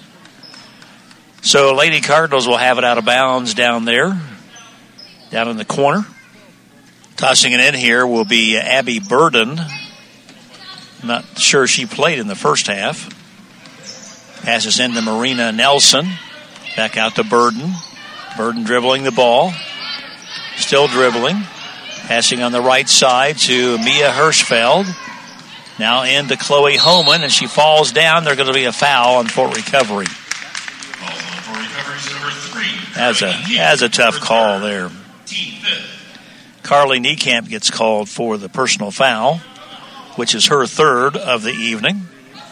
So Lady Cardinals will have it out of bounds down there, down in the corner. Tossing it in here will be Abby Burden. Not sure she played in the first half. Passes into Marina Nelson. Back out to Burden. Burden dribbling the ball. Still dribbling. Passing on the right side to Mia Hirschfeld. Now into Chloe Homan, and she falls down. There's going to be a foul on Fort Recovery. That's a tough call there. Carly Niekamp gets called for the personal foul, which is her third of the evening.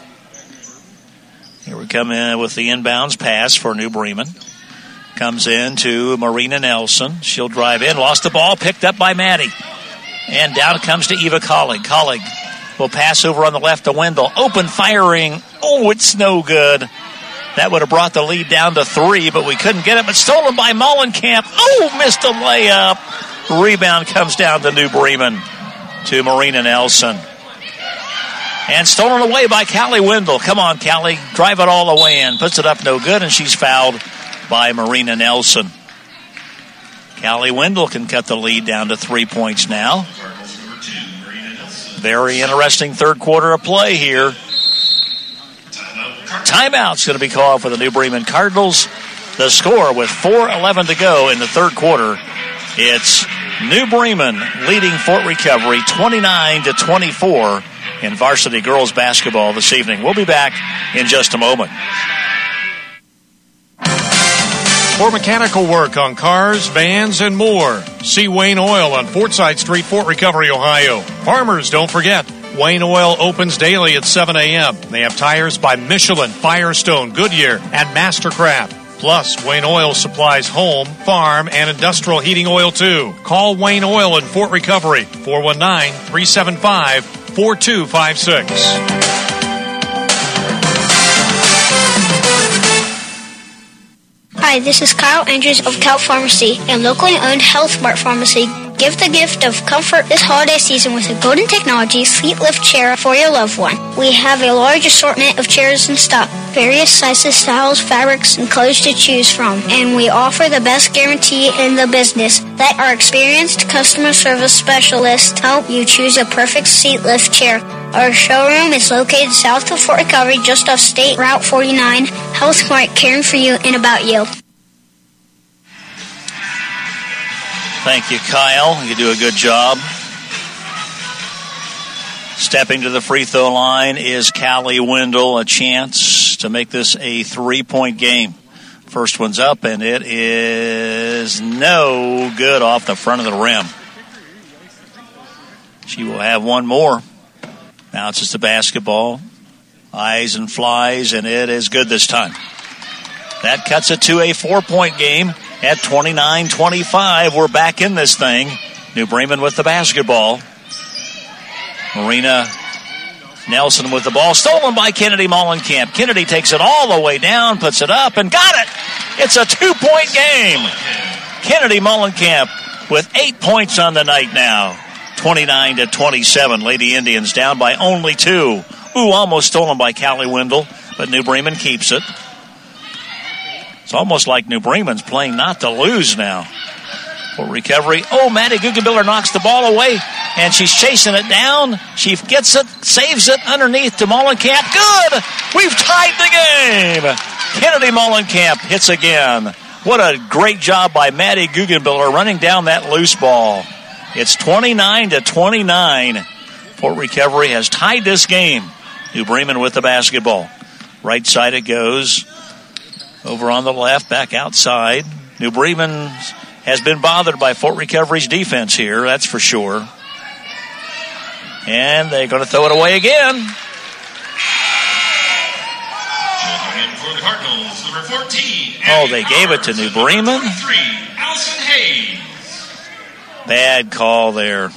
Here we come in with the inbounds pass for New Bremen. Comes in to Marina Nelson. She'll drive in. Lost the ball. Picked up by Maddie. And down it comes to Eva Collig. Collig will pass over on the left to Wendell. Open firing. Oh, it's no good. That would have brought the lead down to 3, but we couldn't get it. But stolen by Mollenkamp. Oh, missed a layup. Rebound comes down to New Bremen, to Marina Nelson. And stolen away by Callie Wendell. Come on, Callie. Drive it all the way in. Puts it up no good, and she's fouled by Marina Nelson. Callie Wendell can cut the lead down to 3 points now. Very interesting third quarter of play here. Timeout's going to be called for the New Bremen Cardinals. The score with 4:11 to go in the third quarter. It's New Bremen leading Fort Recovery 29-24 in varsity girls basketball this evening. We'll be back in just a moment. For mechanical work on cars, vans, and more, see Wayne Oil on Fortside Street, Fort Recovery, Ohio. Farmers, don't forget, Wayne Oil opens daily at 7 a.m. They have tires by Michelin, Firestone, Goodyear, and Mastercraft. Plus, Wayne Oil supplies home, farm, and industrial heating oil, too. Call Wayne Oil in Fort Recovery, 419-375-4256. Hi, this is Kyle Andrews of Cal Pharmacy, a locally owned Health Mart pharmacy. Give the gift of comfort this holiday season with a Golden Technology seat lift chair for your loved one. We have a large assortment of chairs in stock, various sizes, styles, fabrics, and colors to choose from. And we offer the best guarantee in the business. Let our experienced customer service specialists help you choose a perfect seat lift chair. Our showroom is located south of Fort Recovery, just off State Route 49. Health Mart, caring for you and about you. Thank you, Kyle. You do a good job. Stepping to the free throw line is Callie Wendell. A chance to make this a 3-point game. First one's up, and it is no good off the front of the rim. She will have one more. Bounces the basketball. Eyes and flies, and it is good this time. That cuts it to a 4-point game. At 29-25, we're back in this thing. New Bremen with the basketball. Marina Nelson with the ball. Stolen by Kennedy Mollenkamp. Kennedy takes it all the way down, puts it up, and got it. It's a 2-point game. Kennedy Mollenkamp with 8 points on the night now. 29-27. Lady Indians down by only 2. Ooh, almost stolen by Callie Wendell, but New Bremen keeps it. It's almost like New Bremen's playing not to lose now. For recovery. Oh, Maddie Guggenbiller knocks the ball away, and she's chasing it down. She gets it, saves it underneath to Mollenkamp. Good! We've tied the game! Kennedy Mollenkamp hits again. What a great job by Maddie Guggenbiller running down that loose ball. It's 29-29. Fort Recovery has tied this game. New Bremen with the basketball. Right side it goes. Over on the left, back outside. New Bremen has been bothered by Fort Recovery's defense here, that's for sure. And they're going to throw it away again. Checking in for the Cardinals, number 14. Oh, they gave it to New Bremen. 3, Allison Hayes. Bad call there.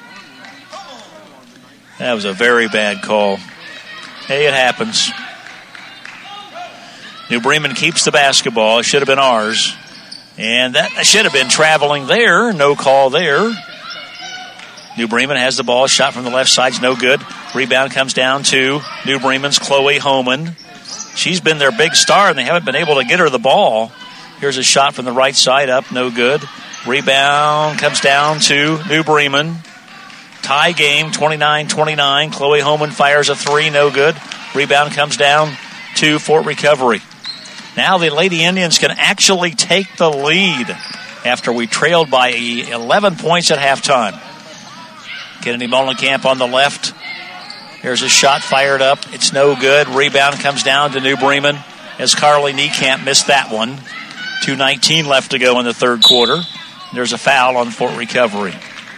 That was a very bad call. Hey, it happens. New Bremen keeps the basketball. It should have been ours. And that should have been traveling there. No call there. New Bremen has the ball. Shot from the left side's no good. Rebound comes down to New Bremen's Chloe Homan. She's been their big star, and they haven't been able to get her the ball. Here's a shot from the right side up. No good. Rebound comes down to New Bremen. Tie game, 29-29. Chloe Homan fires a three. No good. Rebound comes down to Fort Recovery. Now the Lady Indians can actually take the lead after we trailed by 11 points at halftime. Kennedy Molenkamp on the left. Here's a shot fired up. It's no good. Rebound comes down to New Bremen as Carly Niekamp missed that one. 2:19 left to go in the third quarter. There's a foul on Fort Recovery.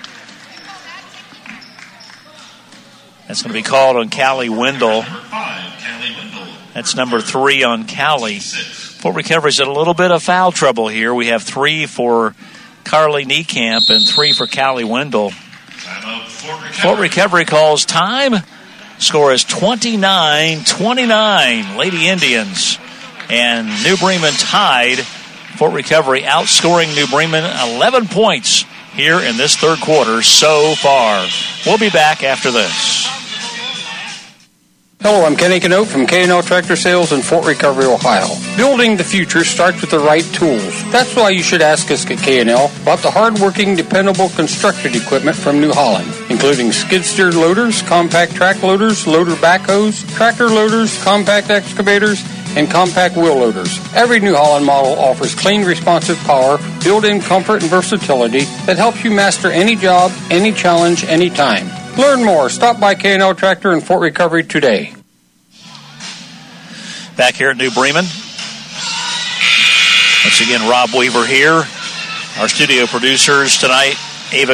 That's going to be called on Callie Wendell. That's number 3 on Callie. Fort Recovery's in a little bit of foul trouble here. We have 3 for Carly Niekamp and 3 for Callie Wendell. Fort Recovery calls time. Score is 29-29. Lady Indians and New Bremen tied. Fort Recovery outscoring New Bremen 11 points here in this third quarter so far. We'll be back after this. Hello, I'm Kenny Canote from K&L Tractor Sales in Fort Recovery, Ohio. Building the future starts with the right tools. That's why you should ask us at K&L about the hard-working, dependable construction equipment from New Holland, including skid-steer loaders, compact track loaders, loader backhoes, tractor loaders, compact excavators, and compact wheel loaders. Every New Holland model offers clean, responsive power, built-in comfort and versatility that helps you master any job, any challenge, anytime. Learn more. Stop by K&L Tractor in Fort Recovery today. Back here at New Bremen. Once again, Rob Weaver here. Our studio producers tonight, Ava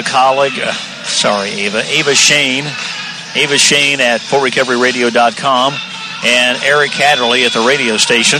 Shane. Ava Shane at FortRecoveryRadio.com and Eric Catterley at the radio station.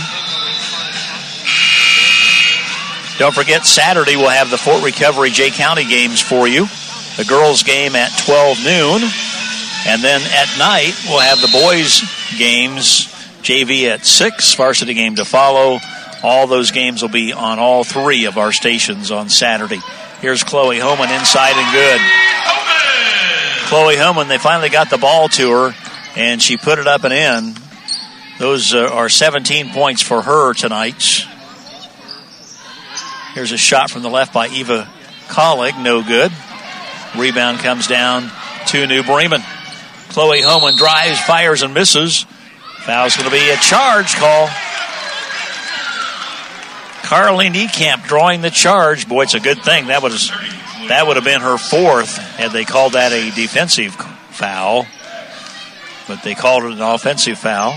Don't forget, Saturday we'll have the Fort Recovery Jay County games for you. The girls game at 12 noon. And then at night, we'll have the boys games, JV at 6, varsity game to follow. All those games will be on all 3 of our stations on Saturday. Here's Chloe Homan inside and good. Chloe Homan, they finally got the ball to her, and she put it up and in. Those are 17 points for her tonight. Here's a shot from the left by Eva Collig, no good. Rebound comes down to New Bremen. Chloe Homan drives, fires, and misses. Foul's going to be a charge call. Carly Niekamp drawing the charge. Boy, it's a good thing. That would have been her 4th had they called that a defensive foul. But they called it an offensive foul.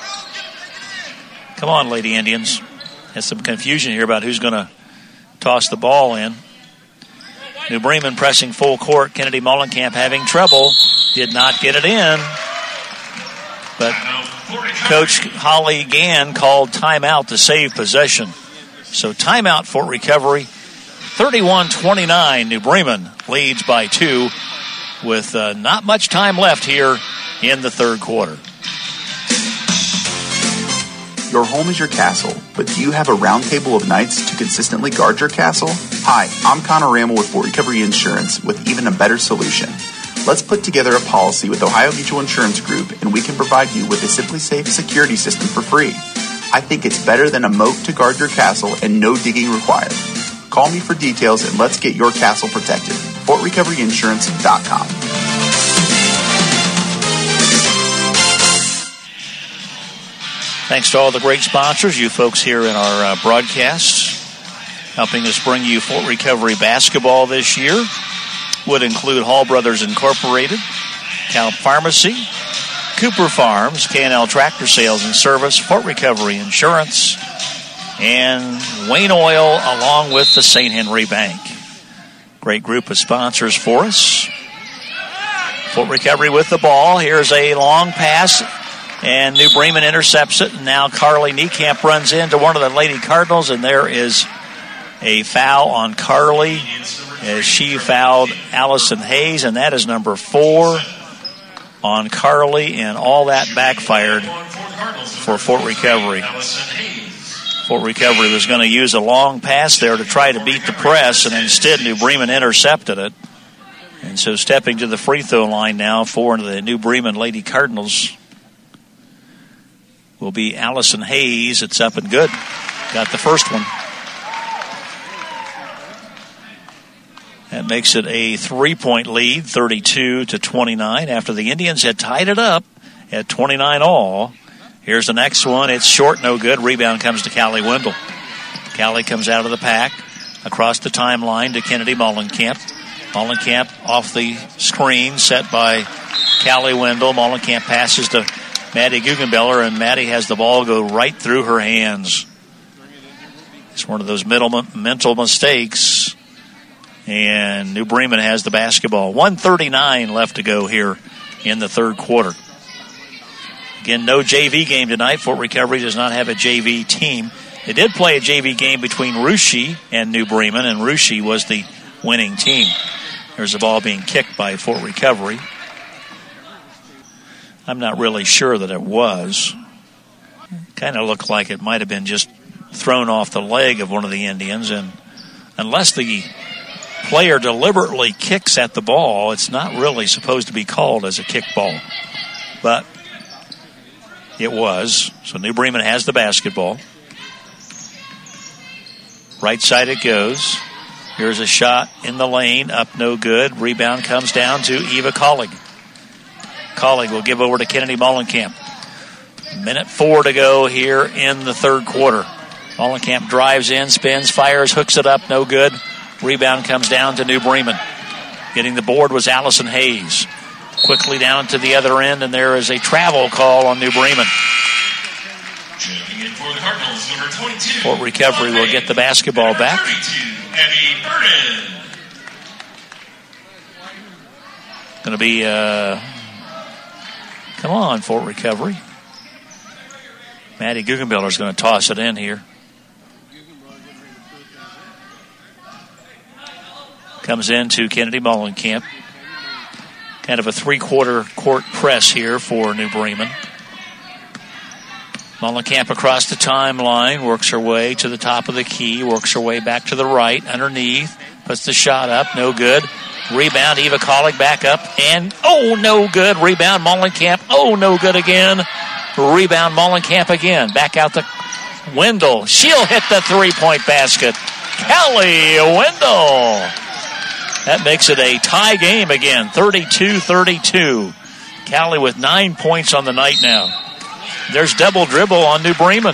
Come on, Lady Indians. There's some confusion here about who's going to toss the ball in. New Bremen pressing full court. Kennedy Molenkamp having trouble. Did not get it in. But Coach Holly Gann called timeout to save possession. So timeout Fort Recovery. 31-29. New Bremen leads by 2 with not much time left here in the third quarter. Your home is your castle, but do you have a round table of knights to consistently guard your castle? Hi, I'm Connor Rammel with Fort Recovery Insurance with even a better solution. Let's put together a policy with Ohio Mutual Insurance Group, and we can provide you with a Simply Safe security system for free. I think it's better than a moat to guard your castle and no digging required. Call me for details and let's get your castle protected. FortRecoveryInsurance.com. Thanks to all the great sponsors, you folks here in our broadcast, helping us bring you Fort Recovery basketball this year. Would include Hall Brothers Incorporated, Cal Pharmacy, Cooper Farms, K&L Tractor Sales and Service, Fort Recovery Insurance, and Wayne Oil, along with the St. Henry Bank. Great group of sponsors for us. Fort Recovery with the ball. Here's a long pass, and New Bremen intercepts it. And now Carly Niekamp runs into one of the Lady Cardinals, and there is a foul on Carly as she fouled Allison Hayes, and that is number 4 on Carly, and all that backfired for Fort Recovery. Fort Recovery was going to use a long pass there to try to beat the press, and instead New Bremen intercepted it. And so stepping to the free throw line now for the New Bremen Lady Cardinals will be Allison Hayes. It's up and good. Got the first one. That makes it a 3-point lead, 32-29, after the Indians had tied it up at 29 all. Here's the next one. It's short, no good. Rebound comes to Callie Wendell. Callie comes out of the pack, across the timeline to Kennedy Mollenkamp. Mollenkamp off the screen, set by Callie Wendell. Mollenkamp passes to Maddie Guggenbeller, and Maddie has the ball go right through her hands. It's one of those mental mistakes. And New Bremen has the basketball. 1:39 left to go here in the third quarter. Again, no JV game tonight. Fort Recovery does not have a JV team. They did play a JV game between Russia and New Bremen, and Russia was the winning team. There's the ball being kicked by Fort Recovery. I'm not really sure that it was. Kind of looked like it might have been just thrown off the leg of one of the Indians, and unless the player deliberately kicks at the ball, it's not really supposed to be called as a kickball. But it was. So New Bremen has the basketball. Right side it goes. Here's a shot in the lane. Up no good. Rebound comes down to Eva Collig. Collig will give over to Kennedy Mollenkamp. 1:04 to go here in the third quarter. Mollenkamp drives in, spins, fires, hooks it up. No good. Rebound comes down to New Bremen. Getting the board was Allison Hayes. Quickly down to the other end, and there is a travel call on New Bremen. Fort Recovery will get the basketball back. Going to be, come on, Fort Recovery. Maddie Guggenbeller is going to toss it in here. Comes into Kennedy Mollenkamp. Kind of a three-quarter court press here for New Bremen. Mollenkamp across the timeline, works her way to the top of the key, works her way back to the right, underneath, puts the shot up, no good. Rebound, Eva Collig back up, and no good. Rebound, Mollenkamp, no good again. Rebound, Mollenkamp again. Back out to Wendell. She'll hit the three-point basket. Callie Wendell. That makes it a tie game again, 32-32. Callie with 9 points on the night now. There's double dribble on New Bremen.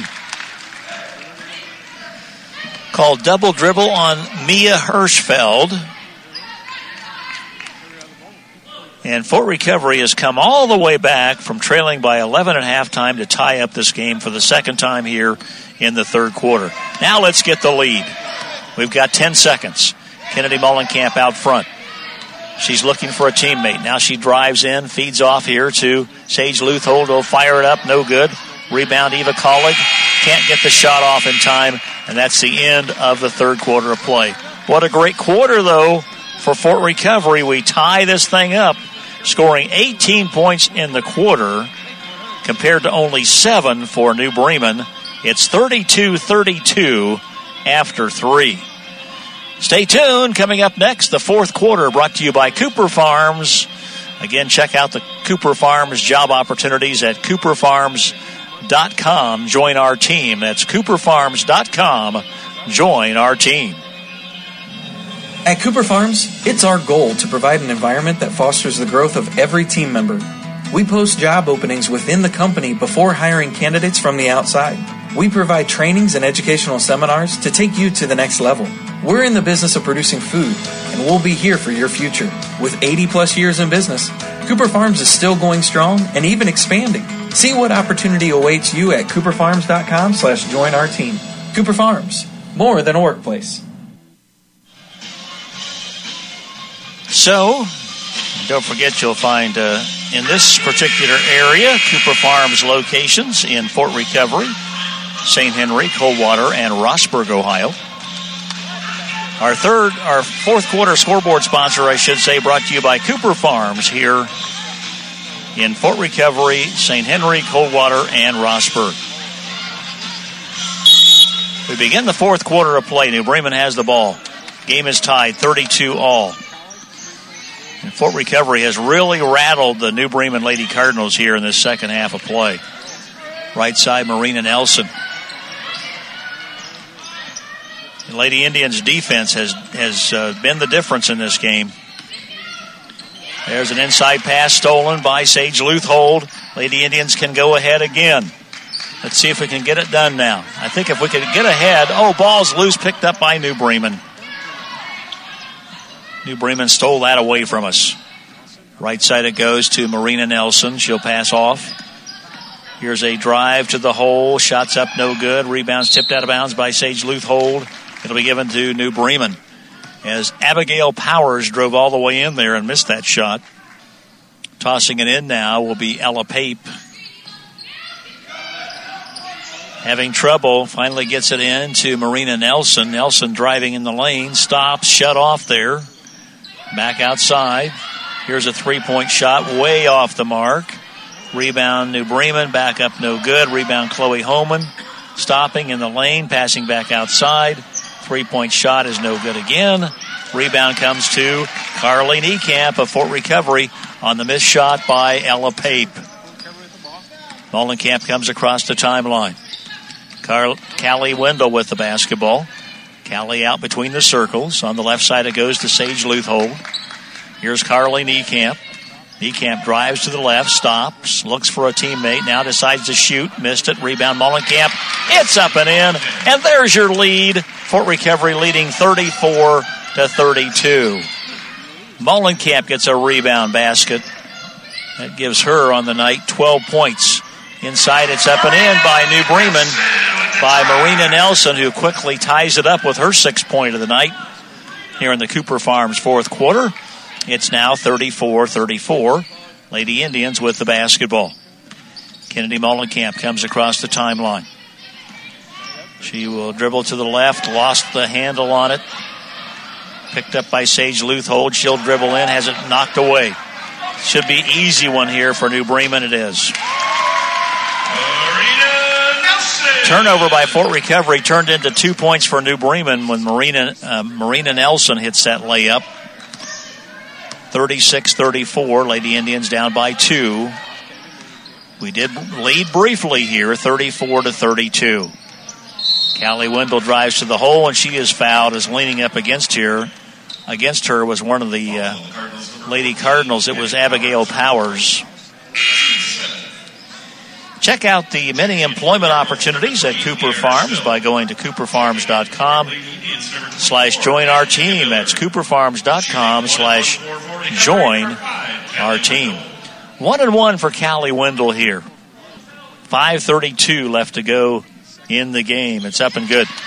Called double dribble on Mia Hirschfeld. And Fort Recovery has come all the way back from trailing by 11 at halftime to tie up this game for the second time here in the third quarter. Now let's get the lead. We've got 10 seconds. Kennedy Mollenkamp out front. She's looking for a teammate. Now she drives in, feeds off here to Sage Leuthold. Will fire it up, no good. Rebound, Eva Collig. Can't get the shot off in time, and that's the end of the third quarter of play. What a great quarter, though, for Fort Recovery. We tie this thing up, scoring 18 points in the quarter compared to only 7 for New Bremen. It's 32-32 after 3. Stay tuned. Coming up next, the fourth quarter, brought to you by Cooper Farms. Again, check out the Cooper Farms job opportunities at cooperfarms.com. Join our team. That's cooperfarms.com. Join our team. At Cooper Farms, it's our goal to provide an environment that fosters the growth of every team member. We post job openings within the company before hiring candidates from the outside. We provide trainings and educational seminars to take you to the next level. We're in the business of producing food, and we'll be here for your future. With 80-plus years in business, Cooper Farms is still going strong and even expanding. See what opportunity awaits you at cooperfarms.com/join our team. Cooper Farms, more than a workplace. So, Don't forget, you'll find in this particular area Cooper Farms locations in Fort Recovery, St. Henry, Coldwater, and Rossburg, Ohio. Our fourth quarter scoreboard sponsor, I should say, brought to you by Cooper Farms here in Fort Recovery, St. Henry, Coldwater, and Rossburg. We begin the fourth quarter of play. New Bremen has the ball. Game is tied 32-all. And Fort Recovery has really rattled the New Bremen Lady Cardinals here in this second half of play. Right side, Marina Nelson. The Lady Indians' defense has been the difference in this game. There's an inside pass stolen by Sage Leuthold. Lady Indians can go ahead again. Let's see if we can get it done now. I think if we could get ahead. Oh, ball's loose, picked up by New Bremen. New Bremen stole that away from us. Right side it goes to Marina Nelson. She'll pass off. Here's a drive to the hole. Shots up, no good. Rebounds tipped out of bounds by Sage Leuthold. It'll be given to New Bremen as Abigail Powers drove all the way in there and missed that shot. Tossing it in now will be Ella Pape. Having trouble, finally gets it in to Marina Nelson. Nelson driving in the lane, stops, shut off there. Back outside. Here's a three-point shot way off the mark. Rebound New Bremen, back up no good. Rebound Chloe Homan. Stopping in the lane, passing back outside. Three-point shot is no good again. Rebound comes to Carly Niekamp of Fort Recovery on the missed shot by Ella Pape. Molenkamp comes across the timeline. Callie Wendell with the basketball. Callie out between the circles. On the left side it goes to Sage Leuthold. Here's Carly Niekamp. Niekamp drives to the left, stops, looks for a teammate, now decides to shoot, missed it, rebound Molenkamp. It's up and in, and there's your lead. Fort Recovery leading 34-32. Molenkamp gets a rebound basket. That gives her on the night 12 points. Inside it's up and in by New Bremen, by Marina Nelson, who quickly ties it up with her 6th point of the night here in the Cooper Farms fourth quarter. It's now 34-34. Lady Indians with the basketball. Kennedy Molenkamp comes across the timeline. She will dribble to the left, lost the handle on it. Picked up by Sage Leuthold. She'll dribble in, has it knocked away. Should be easy one here for New Bremen, it is. Turnover by Fort Recovery turned into 2 points for New Bremen when Marina Nelson hits that layup. 36-34. Lady Indians down by 2. We did lead briefly here, 34-32. Callie Wendell drives to the hole, and she is fouled as leaning up against her was one of the Lady Cardinals. It was Abigail Powers. Check out the many employment opportunities at Cooper Farms by going to cooperfarms.com/join our team. That's cooperfarms.com/join our team. 1-1 for Callie Wendell here. 5:32 left to go in the game. It's up and good.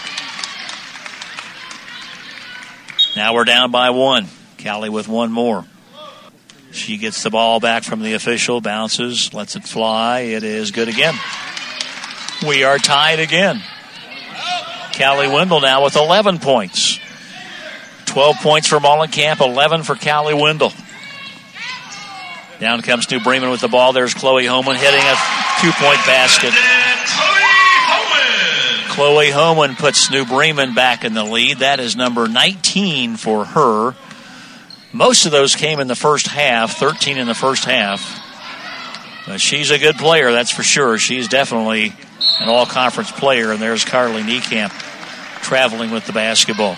Now we're down by 1. Callie with one more. She gets the ball back from the official, bounces, lets it fly. It is good again. We are tied again. Callie Wendell now with 11 points. 12 points for Molenkamp, 11 for Callie Wendell. Down comes New Bremen with the ball. There's Chloe Homan hitting a 2-point basket. Chloe Homan puts New Bremen back in the lead. That is number 19 for her. Most of those came in the first half, 13 in the first half. But she's a good player, that's for sure. She's definitely an all-conference player, and there's Carly Niekamp traveling with the basketball.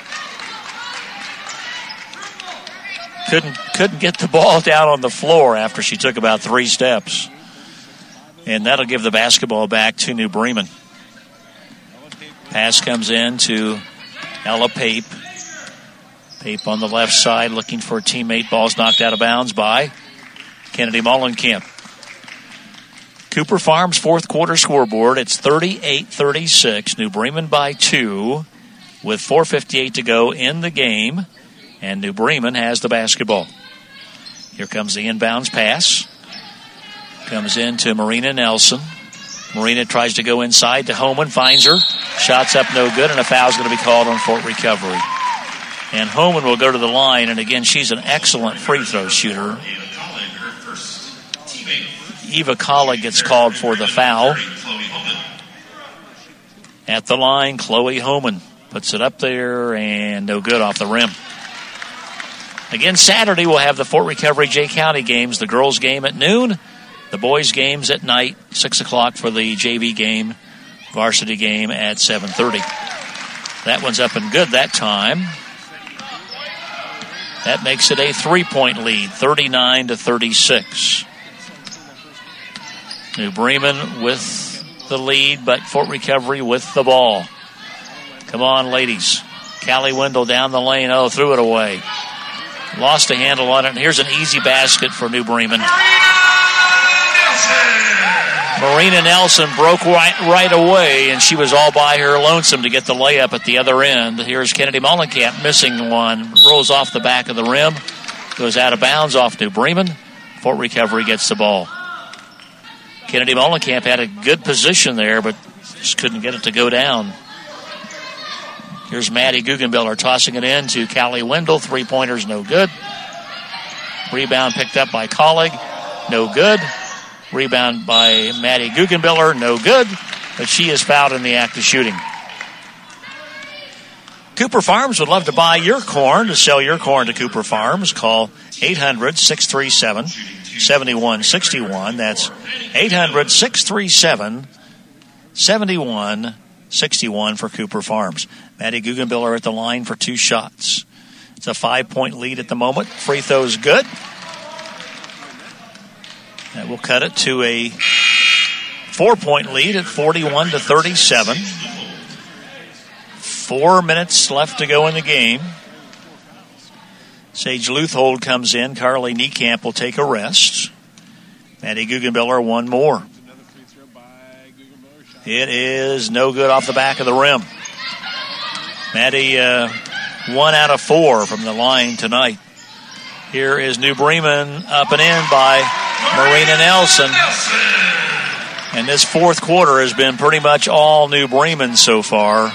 Couldn't get the ball down on the floor after she took about 3 steps. And that'll give the basketball back to New Bremen. Pass comes in to Ella Pape. Pape on the left side looking for a teammate. Ball's knocked out of bounds by Kennedy Molenkamp. Cooper Farms fourth quarter scoreboard. It's 38-36. New Bremen by 2 with 4:58 to go in the game. And New Bremen has the basketball. Here comes the inbounds pass. Comes into Marina Nelson. Marina tries to go inside to Homan, finds her. Shots up, no good, and a foul's going to be called on Fort Recovery. And Homan will go to the line, and again, she's an excellent free throw shooter. Eva Collig gets called for the foul. At the line, Chloe Homan puts it up there, and no good off the rim. Again, Saturday we'll have the Fort Recovery Jay County games, the girls' game at noon, the boys' games at night, 6 o'clock for the JV game, varsity game at 7:30. That one's up and good that time. That makes it a 3-point lead, 39-36. New Bremen with the lead, but Fort Recovery with the ball. Come on, ladies. Callie Wendell down the lane. Oh, threw it away. Lost a handle on it, and here's an easy basket for New Bremen. Marina Nelson broke right away, and she was all by her lonesome to get the layup at the other end. Here's Kennedy Mollenkamp missing one. Rolls off the back of the rim. Goes out of bounds off New Bremen. Fort Recovery gets the ball. Kennedy Mollenkamp had a good position there, but just couldn't get it to go down. Here's Maddie Guggenbiller tossing it in to Callie Wendell. Three-pointers, no good. Rebound picked up by Collig, no good. Rebound by Maddie Guggenbiller, no good. But she is fouled in the act of shooting. Cooper Farms would love to buy your corn. To sell your corn to Cooper Farms, call 800-637-7161. That's 800-637-7161 for Cooper Farms. Maddie Guggenbiller at the line for 2 shots. It's a 5-point lead at the moment. Free throw's good. That will cut it to a 4-point lead at 41-37. 4 minutes left to go in the game. Sage Luthold comes in. Carly Niekamp will take a rest. Maddie Guggenbiller, one more. It is no good off the back of the rim. Maddie, 1 out of 4 from the line tonight. Here is New Bremen up and in by Marina Nelson. And this fourth quarter has been pretty much all New Bremen so far.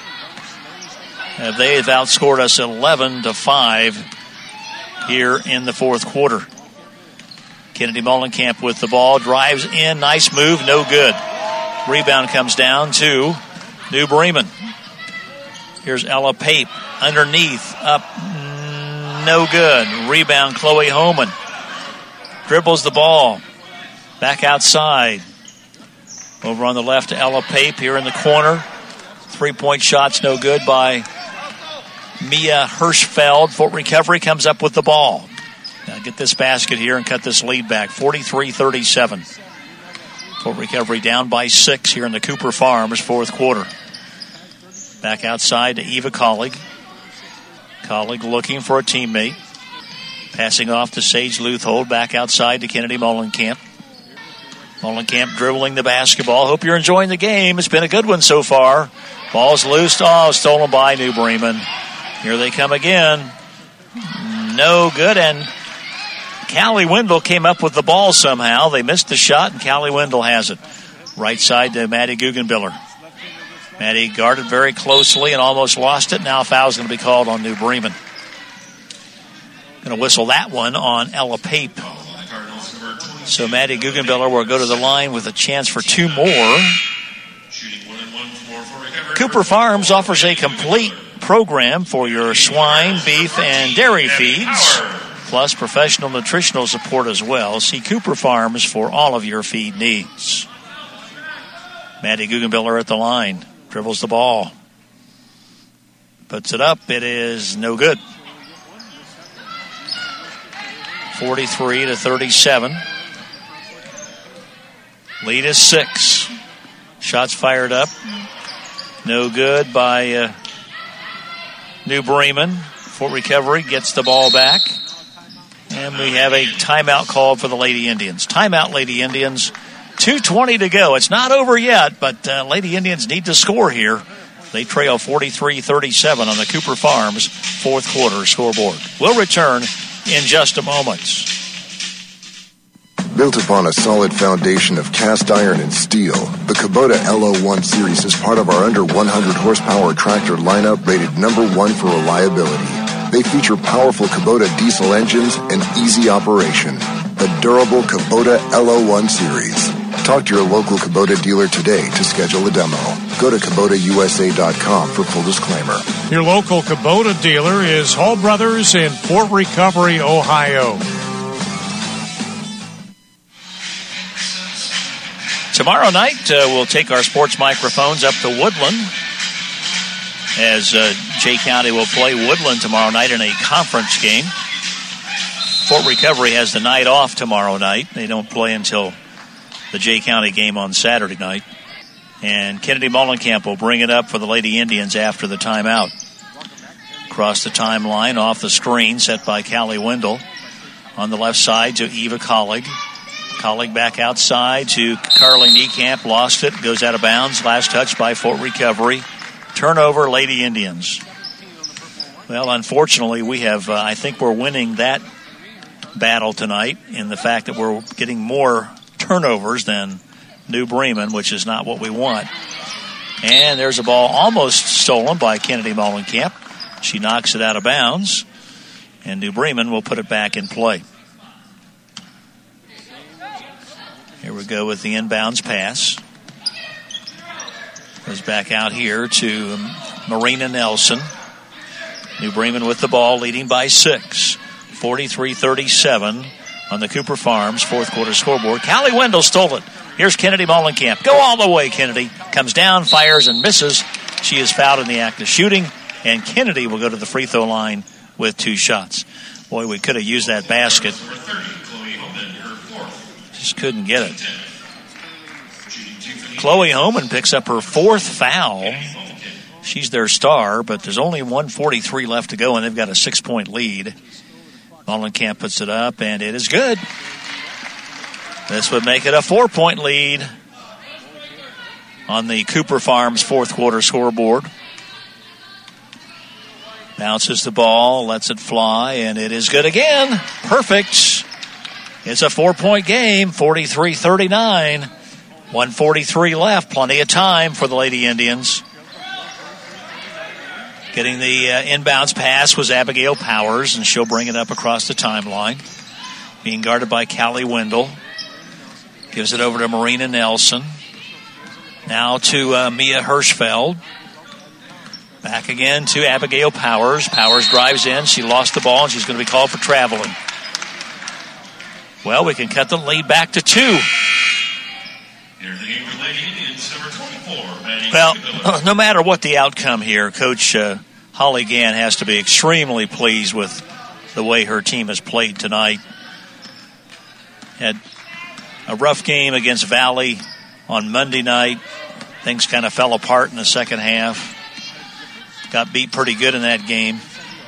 They have outscored us 11-5 here in the fourth quarter. Kennedy Mollenkamp with the ball, drives in, nice move, no good. Rebound comes down to New Bremen. Here's Ella Pape underneath, up, no good. Rebound, Chloe Homan. Dribbles the ball. Back outside. Over on the left to Ella Pape here in the corner. 3-point shots no good by Mia Hirschfeld. Fort Recovery comes up with the ball. Now get this basket here and cut this lead back. 43-37. Fort Recovery down by 6 here in the Cooper Farms fourth quarter. Back outside to Eva Collig. Collig looking for a teammate. Passing off to Sage Luthold. Back outside to Kennedy Mollenkamp. Mollenkamp dribbling the basketball. Hope you're enjoying the game. It's been a good one so far. Ball's loose. Oh, stolen by New Bremen. Here they come again. No good. And Callie Wendell came up with the ball somehow. They missed the shot, and Callie Wendell has it. Right side to Maddie Guggenbiller. Maddie guarded very closely and almost lost it. Now a foul's going to be called on New Bremen. Going to whistle that one on Ella Pape. So Maddie Guggenbiller will go to the line with a chance for 2 more. Cooper Farms offers a complete program for your swine, beef, and dairy feeds, plus professional nutritional support as well. See Cooper Farms for all of your feed needs. Maddie Guggenbiller at the line. Dribbles the ball. Puts it up. It is no good. 43-37. Lead is 6. Shots fired up. No good by New Bremen. Fort Recovery gets the ball back. And we have a timeout called for the Lady Indians. Timeout, Lady Indians. 2:20 to go. It's not over yet, but Lady Indians need to score here. They trail 43-37 on the Cooper Farms fourth quarter scoreboard. We'll return in just a moment. Built upon a solid foundation of cast iron and steel, the Kubota LO1 series is part of our under 100 horsepower tractor lineup rated number 1 for reliability. They feature powerful Kubota diesel engines and easy operation. The durable Kubota LO1 series. Talk to your local Kubota dealer today to schedule a demo. Go to KubotaUSA.com for full disclaimer. Your local Kubota dealer is Hall Brothers in Fort Recovery, Ohio. Tomorrow night, we'll take our sports microphones up to Woodland as Jay County will play Woodland tomorrow night in a conference game. Fort Recovery has the night off tomorrow night. They don't play until the Jay County game on Saturday night. And Kennedy Mullenkamp will bring it up for the Lady Indians after the timeout. Across the timeline, off the screen, set by Callie Wendell. On the left side to Eva Collig. Collig back outside to Carly Niekamp. Lost it. Goes out of bounds. Last touch by Fort Recovery. Turnover, Lady Indians. Well, unfortunately, we have, I think we're winning that battle tonight in the fact that we're getting more turnovers than New Bremen, which is not what we want. And there's a ball almost stolen by Kennedy Mullenkamp. She knocks it out of bounds, and New Bremen will put it back in play. Here we go with the inbounds pass. Goes back out here to Marina Nelson. New Bremen with the ball, leading by 6. 43-37 on the Cooper Farms fourth quarter scoreboard. Callie Wendell stole it. Here's Kennedy Mullenkamp. Go all the way, Kennedy. Comes down, fires, and misses. She is fouled in the act of shooting, and Kennedy will go to the free throw line with 2 shots. Boy, we could have used that basket. Just couldn't get it. Chloe Homan picks up her 4th foul. She's their star, but there's only 1:43 left to go, and they've got a 6-point lead. Mullenkamp puts it up, and it is good. This would make it a 4-point lead on the Cooper Farms fourth quarter scoreboard. Bounces the ball, lets it fly, and it is good again. Perfect. It's a 4-point game, 43-39. 1:43 left, plenty of time for the Lady Indians. Getting the inbounds pass was Abigail Powers, and she'll bring it up across the timeline. Being guarded by Callie Wendell. Gives it over to Marina Nelson. Now to Mia Hirschfeld. Back again to Abigail Powers. Powers drives in. She lost the ball, and she's going to be called for traveling. Well, we can cut the lead back to 2. Well, no matter what the outcome here, Coach Holly Gann has to be extremely pleased with the way her team has played tonight. Had a rough game against Valley on Monday night. Things kind of fell apart in the second half. Got beat pretty good in that game.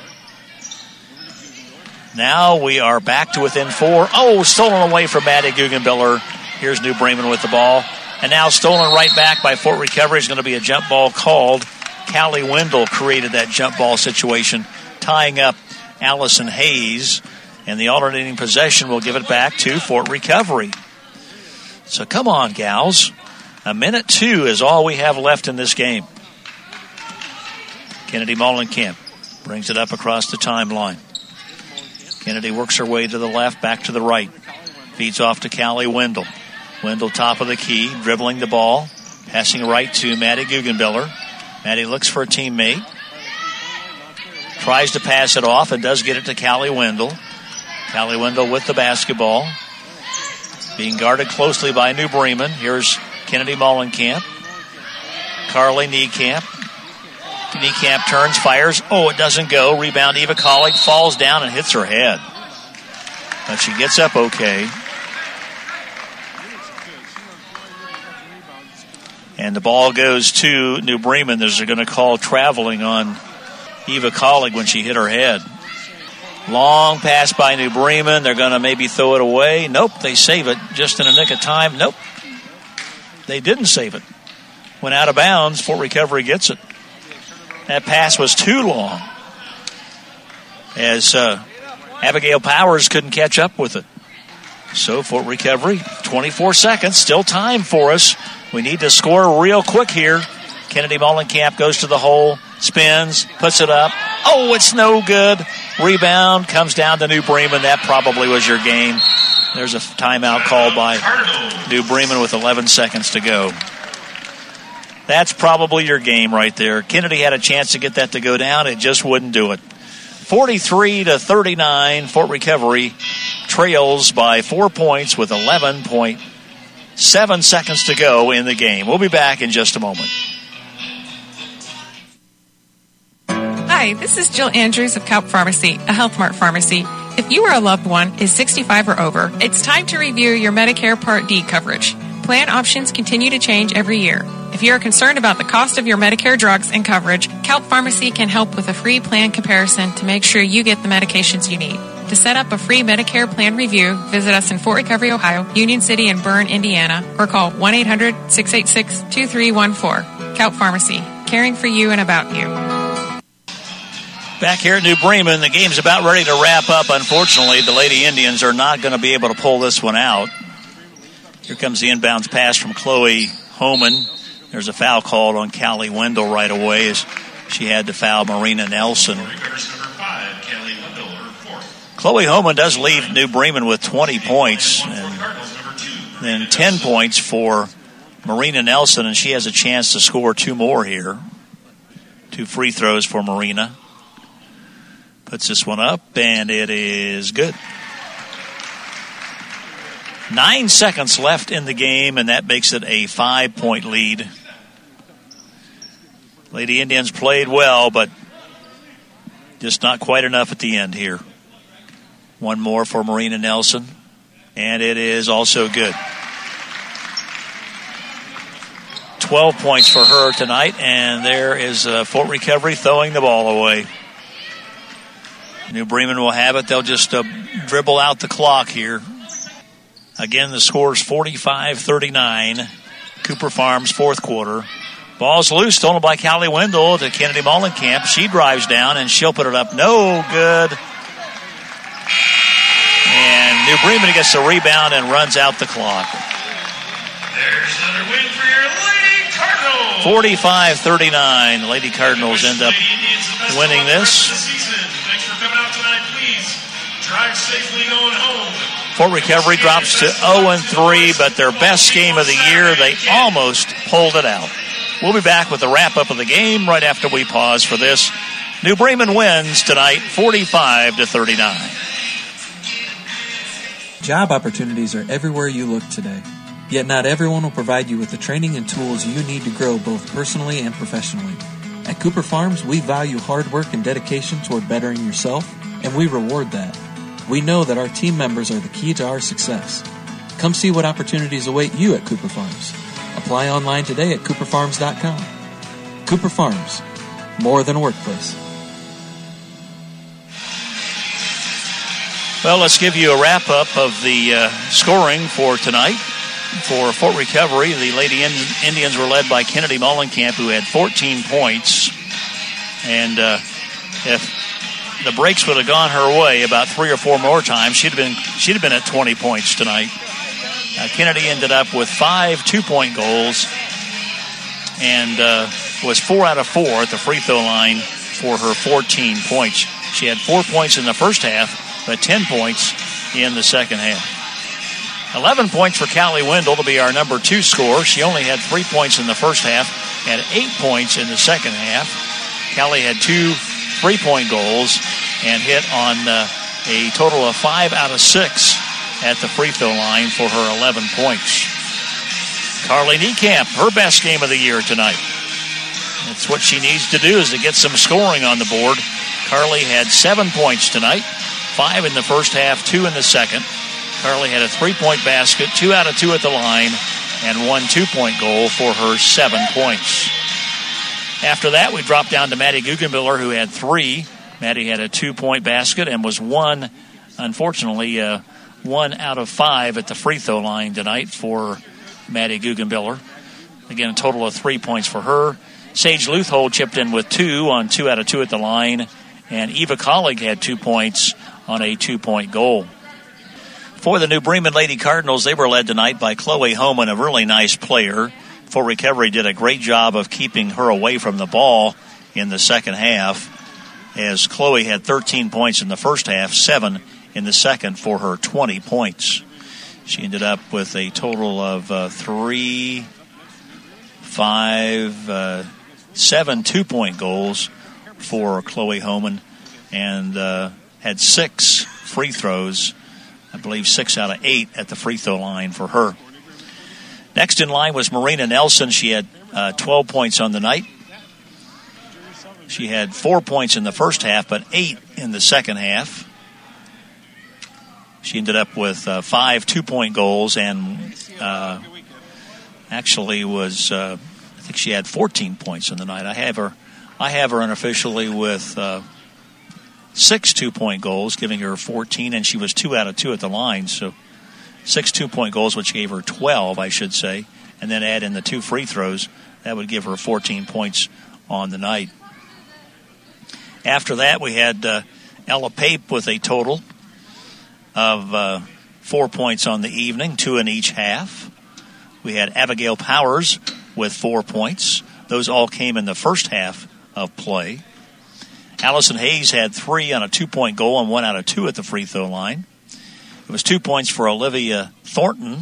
Now we are back to within 4. Oh, stolen away from Maddie Guggenbiller. Here's New Bremen with the ball. And now stolen right back by Fort Recovery is going to be a jump ball called. Callie Wendell created that jump ball situation, tying up Allison Hayes. And the alternating possession will give it back to Fort Recovery. So come on, gals. 1:02 is all we have left in this game. Kennedy Mullenkamp brings it up across the timeline. Kennedy works her way to the left, back to the right. Feeds off to Callie Wendell. Wendell top of the key, dribbling the ball. Passing right to Maddie Guggenbiller. Maddie looks for a teammate. Tries to pass it off and does get it to Callie Wendell. Callie Wendell with the basketball. Being guarded closely by New Bremen. Here's Kennedy Mullenkamp. Carly Niekamp. Niekamp turns, fires. Oh, it doesn't go. Rebound, Eva Collig falls down and hits her head. But she gets up okay. And the ball goes to New Bremen. They're going to call traveling on Eva Collig when she hit her head. Long pass by New Bremen. They're going to maybe throw it away. Nope, they save it just in a nick of time. Nope, they didn't save it. Went out of bounds. Fort Recovery gets it. That pass was too long, as Abigail Powers couldn't catch up with it. So Fort Recovery, 24 seconds, still time for us. We need to score real quick here. Kennedy Mollenkamp goes to the hole, spins, puts it up. Oh, it's no good. Rebound comes down to New Bremen. That probably was your game. There's a timeout called by New Bremen with 11 seconds to go. That's probably your game right there. Kennedy had a chance to get that to go down. It just wouldn't do it. 43-39, Fort Recovery trails by 4 points with 11.7 seconds to go in the game. We'll be back in just a moment. Hi, this is Jill Andrews of Kaup Pharmacy, a Health Mart pharmacy. If you or a loved one is 65 or over, it's time to review your Medicare Part D coverage. Plan options continue to change every year. If you are concerned about the cost of your Medicare drugs and coverage, Kaup Pharmacy can help with a free plan comparison to make sure you get the medications you need. To set up a free Medicare plan review, visit us in Fort Recovery, Ohio, Union City, and Bern, Indiana, or call 1-800-686-2314. Kaup Pharmacy, caring for you and about you. Back here at New Bremen, the game's about ready to wrap up. Unfortunately, the Lady Indians are not going to be able to pull this one out. Here comes the inbounds pass from Chloe Homan. There's a foul called on Callie Wendell right away as she had to foul Marina Nelson. Chloe Homan does leave New Bremen with 20 points and then 10 points for Marina Nelson, and she has a chance to score 2 more here. 2 free throws for Marina. Puts this one up, and it is good. 9 seconds left in the game, and that makes it a 5-point lead. Lady Indians played well, but just not quite enough at the end here. 1 more for Marina Nelson, and it is also good. 12 points for her tonight, and there is Fort Recovery throwing the ball away. New Bremen will have it. They'll just dribble out the clock here. Again, the score is 45-39. Cooper Farms, fourth quarter. Ball's loose, stolen by Callie Wendell to Kennedy Mollenkamp. She drives down, and she'll put it up. No good. And New Bremen gets the rebound and runs out the clock. There's another win for your Lady Cardinals. 45-39. The Lady Cardinals end up winning this. Thanks for coming out tonight. Please drive safely going home. Fort Recovery drops to 0-3, but their best game of the year, they almost pulled it out. We'll be back with the wrap-up of the game right after we pause for this. New Bremen wins tonight, 45-39. Job opportunities are everywhere you look today. Yet not everyone will provide you with the training and tools you need to grow both personally and professionally. At Cooper Farms, we value hard work and dedication toward bettering yourself, and we reward that. We know that our team members are the key to our success. Come see what opportunities await you at Cooper Farms. Apply online today at cooperfarms.com. Cooper Farms, more than a workplace. Well, let's give you a wrap-up of the scoring for tonight. For Fort Recovery, the Lady Indians were led by Kennedy Mollenkamp, who had 14 points. And if the breaks would have gone her way about 3 or 4 more times, she'd have been at 20 points tonight. Kennedy ended up with 5 2-point goals and was 4 out of 4 at the free throw line for her 14 points. She had 4 points in the first half, but 10 points in the second half. 11 points for Callie Wendell to be our number 2 scorer. She only had 3 points in the first half, had 8 points in the second half. Callie had 2 3-point goals and hit on a total of 5 out of 6 at the free throw line for her 11 points. Carly Niekamp, her best game of the year tonight. That's what she needs to do, is to get some scoring on the board. Carly had 7 points tonight, 5 in the first half, 2 in the second. Carly had a 3-point basket, 2 out of 2 at the line, and 1 2-point goal for her 7 points. After that, we dropped down to Maddie Guggenbiller, who had 3. Maddie had a 2-point basket and was unfortunately, 1 out of 5 at the free throw line tonight for Maddie Guggenbiller. Again, a total of 3 points for her. Sage Luthold chipped in with 2 on 2 out of 2 at the line, and Eva Collig had 2 points on a 2-point goal. For the New Bremen Lady Cardinals, they were led tonight by Chloe Homan, a really nice player. Fort Recovery did a great job of keeping her away from the ball in the second half, as Chloe had 13 points in the first half, 7 in the second for her 20 points. She ended up with a total of 7 2-point goals for Chloe Homan, and had 6 free throws. I believe 6 out of 8 at the free throw line for her. Next in line was Marina Nelson. She had 12 points on the night. She had 4 points in the first half, but 8 in the second half. She ended up with 5 2-point goals, and actually was I think she had 14 points on the night. I have her unofficially with 6 2-point goals, giving her 14, and she was 2 out of 2 at the line. So 6 2-point goals, which gave her 12, I should say, and then add in the 2 free throws, that would give her 14 points on the night. After that, we had Ella Pape with a total of 4 points on the evening, 2 in each half. We had Abigail Powers with 4 points. Those all came in the first half of play. Allison Hayes had 3 on a 2-point goal and 1 out of 2 at the free throw line. It was 2 points for Olivia Thornton.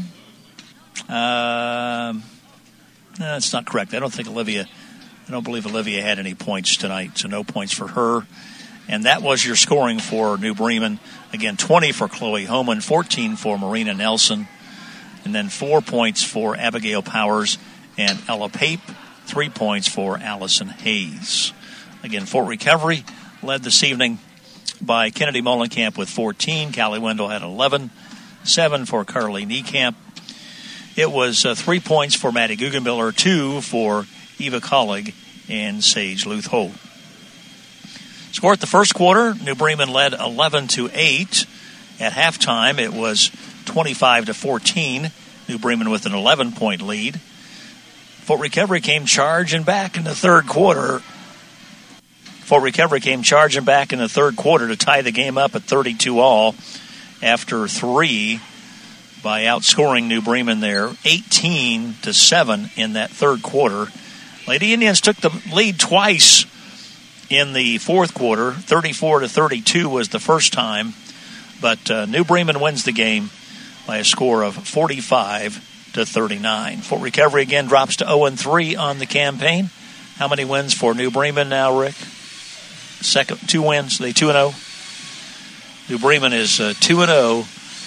That's not correct. I don't believe Olivia had any points tonight, so no points for her. And that was your scoring for New Bremen. Again, 20 for Chloe Homan, 14 for Marina Nelson, and then 4 points for Abigail Powers and Ella Pape, 3 points for Allison Hayes. Again, Fort Recovery led this evening by Kennedy Mullenkamp with 14. Callie Wendell had 11. 7 for Carly Niekamp. It was 3 points for Maddie Guggenmiller, 2 for Eva Collig and Sage Luth-Holt. Score at the first quarter, New Bremen led 11-8. At halftime, it was 25-14. New Bremen with an 11-point lead. Fort Recovery came charging back in the third quarter. To tie the game up at 32-all after 3 by outscoring New Bremen there, 18-7 in that third quarter. Lady Indians took the lead twice in the fourth quarter. 34-32 was the first time, but New Bremen wins the game by a score of 45-39. Fort Recovery again drops to 0-3 on the campaign. How many wins for New Bremen now, Rick? Second, 2 wins. They 2-0. New Bremen is 2-0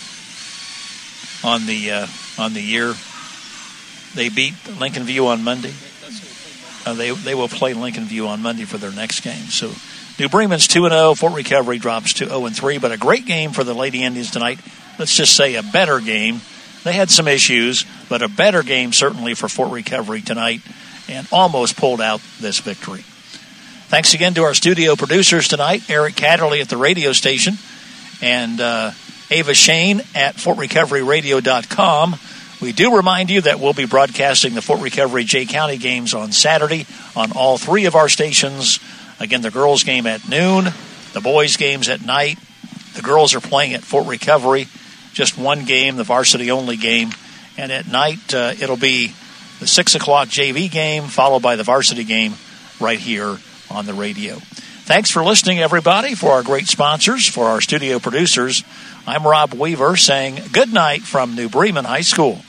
on the year. They beat Lincoln View on Monday. They will play Lincoln View on Monday for their next game. So New Bremen's 2-0. Fort Recovery drops to 0-3. But a great game for the Lady Indians tonight. Let's just say a better game. They had some issues, but a better game certainly for Fort Recovery tonight, and almost pulled out this victory. Thanks again to our studio producers tonight, Eric Catterley at the radio station, and Ava Shane at FortRecoveryRadio.com. We do remind you that we'll be broadcasting the Fort Recovery Jay County games on Saturday on all 3 of our stations. Again, the girls' game at noon, the boys' games at night. The girls are playing at Fort Recovery, just one game, the varsity-only game. And at night, it'll be the 6 o'clock JV game, followed by the varsity game right here on the radio. Thanks for listening, everybody. For our great sponsors, for our studio producers, I'm Rob Weaver saying good night from New Bremen High School.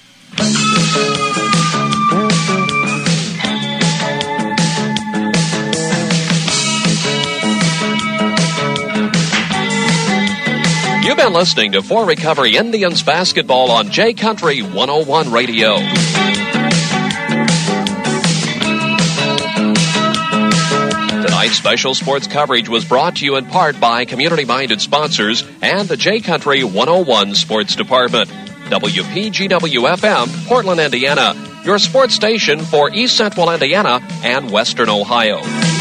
You've been listening to Fort Recovery Indians basketball on J Country 101 Radio. Tonight's special sports coverage was brought to you in part by community-minded sponsors and the J Country 101 Sports Department. WPGW-FM, Portland, Indiana, your sports station for East Central Indiana and Western Ohio.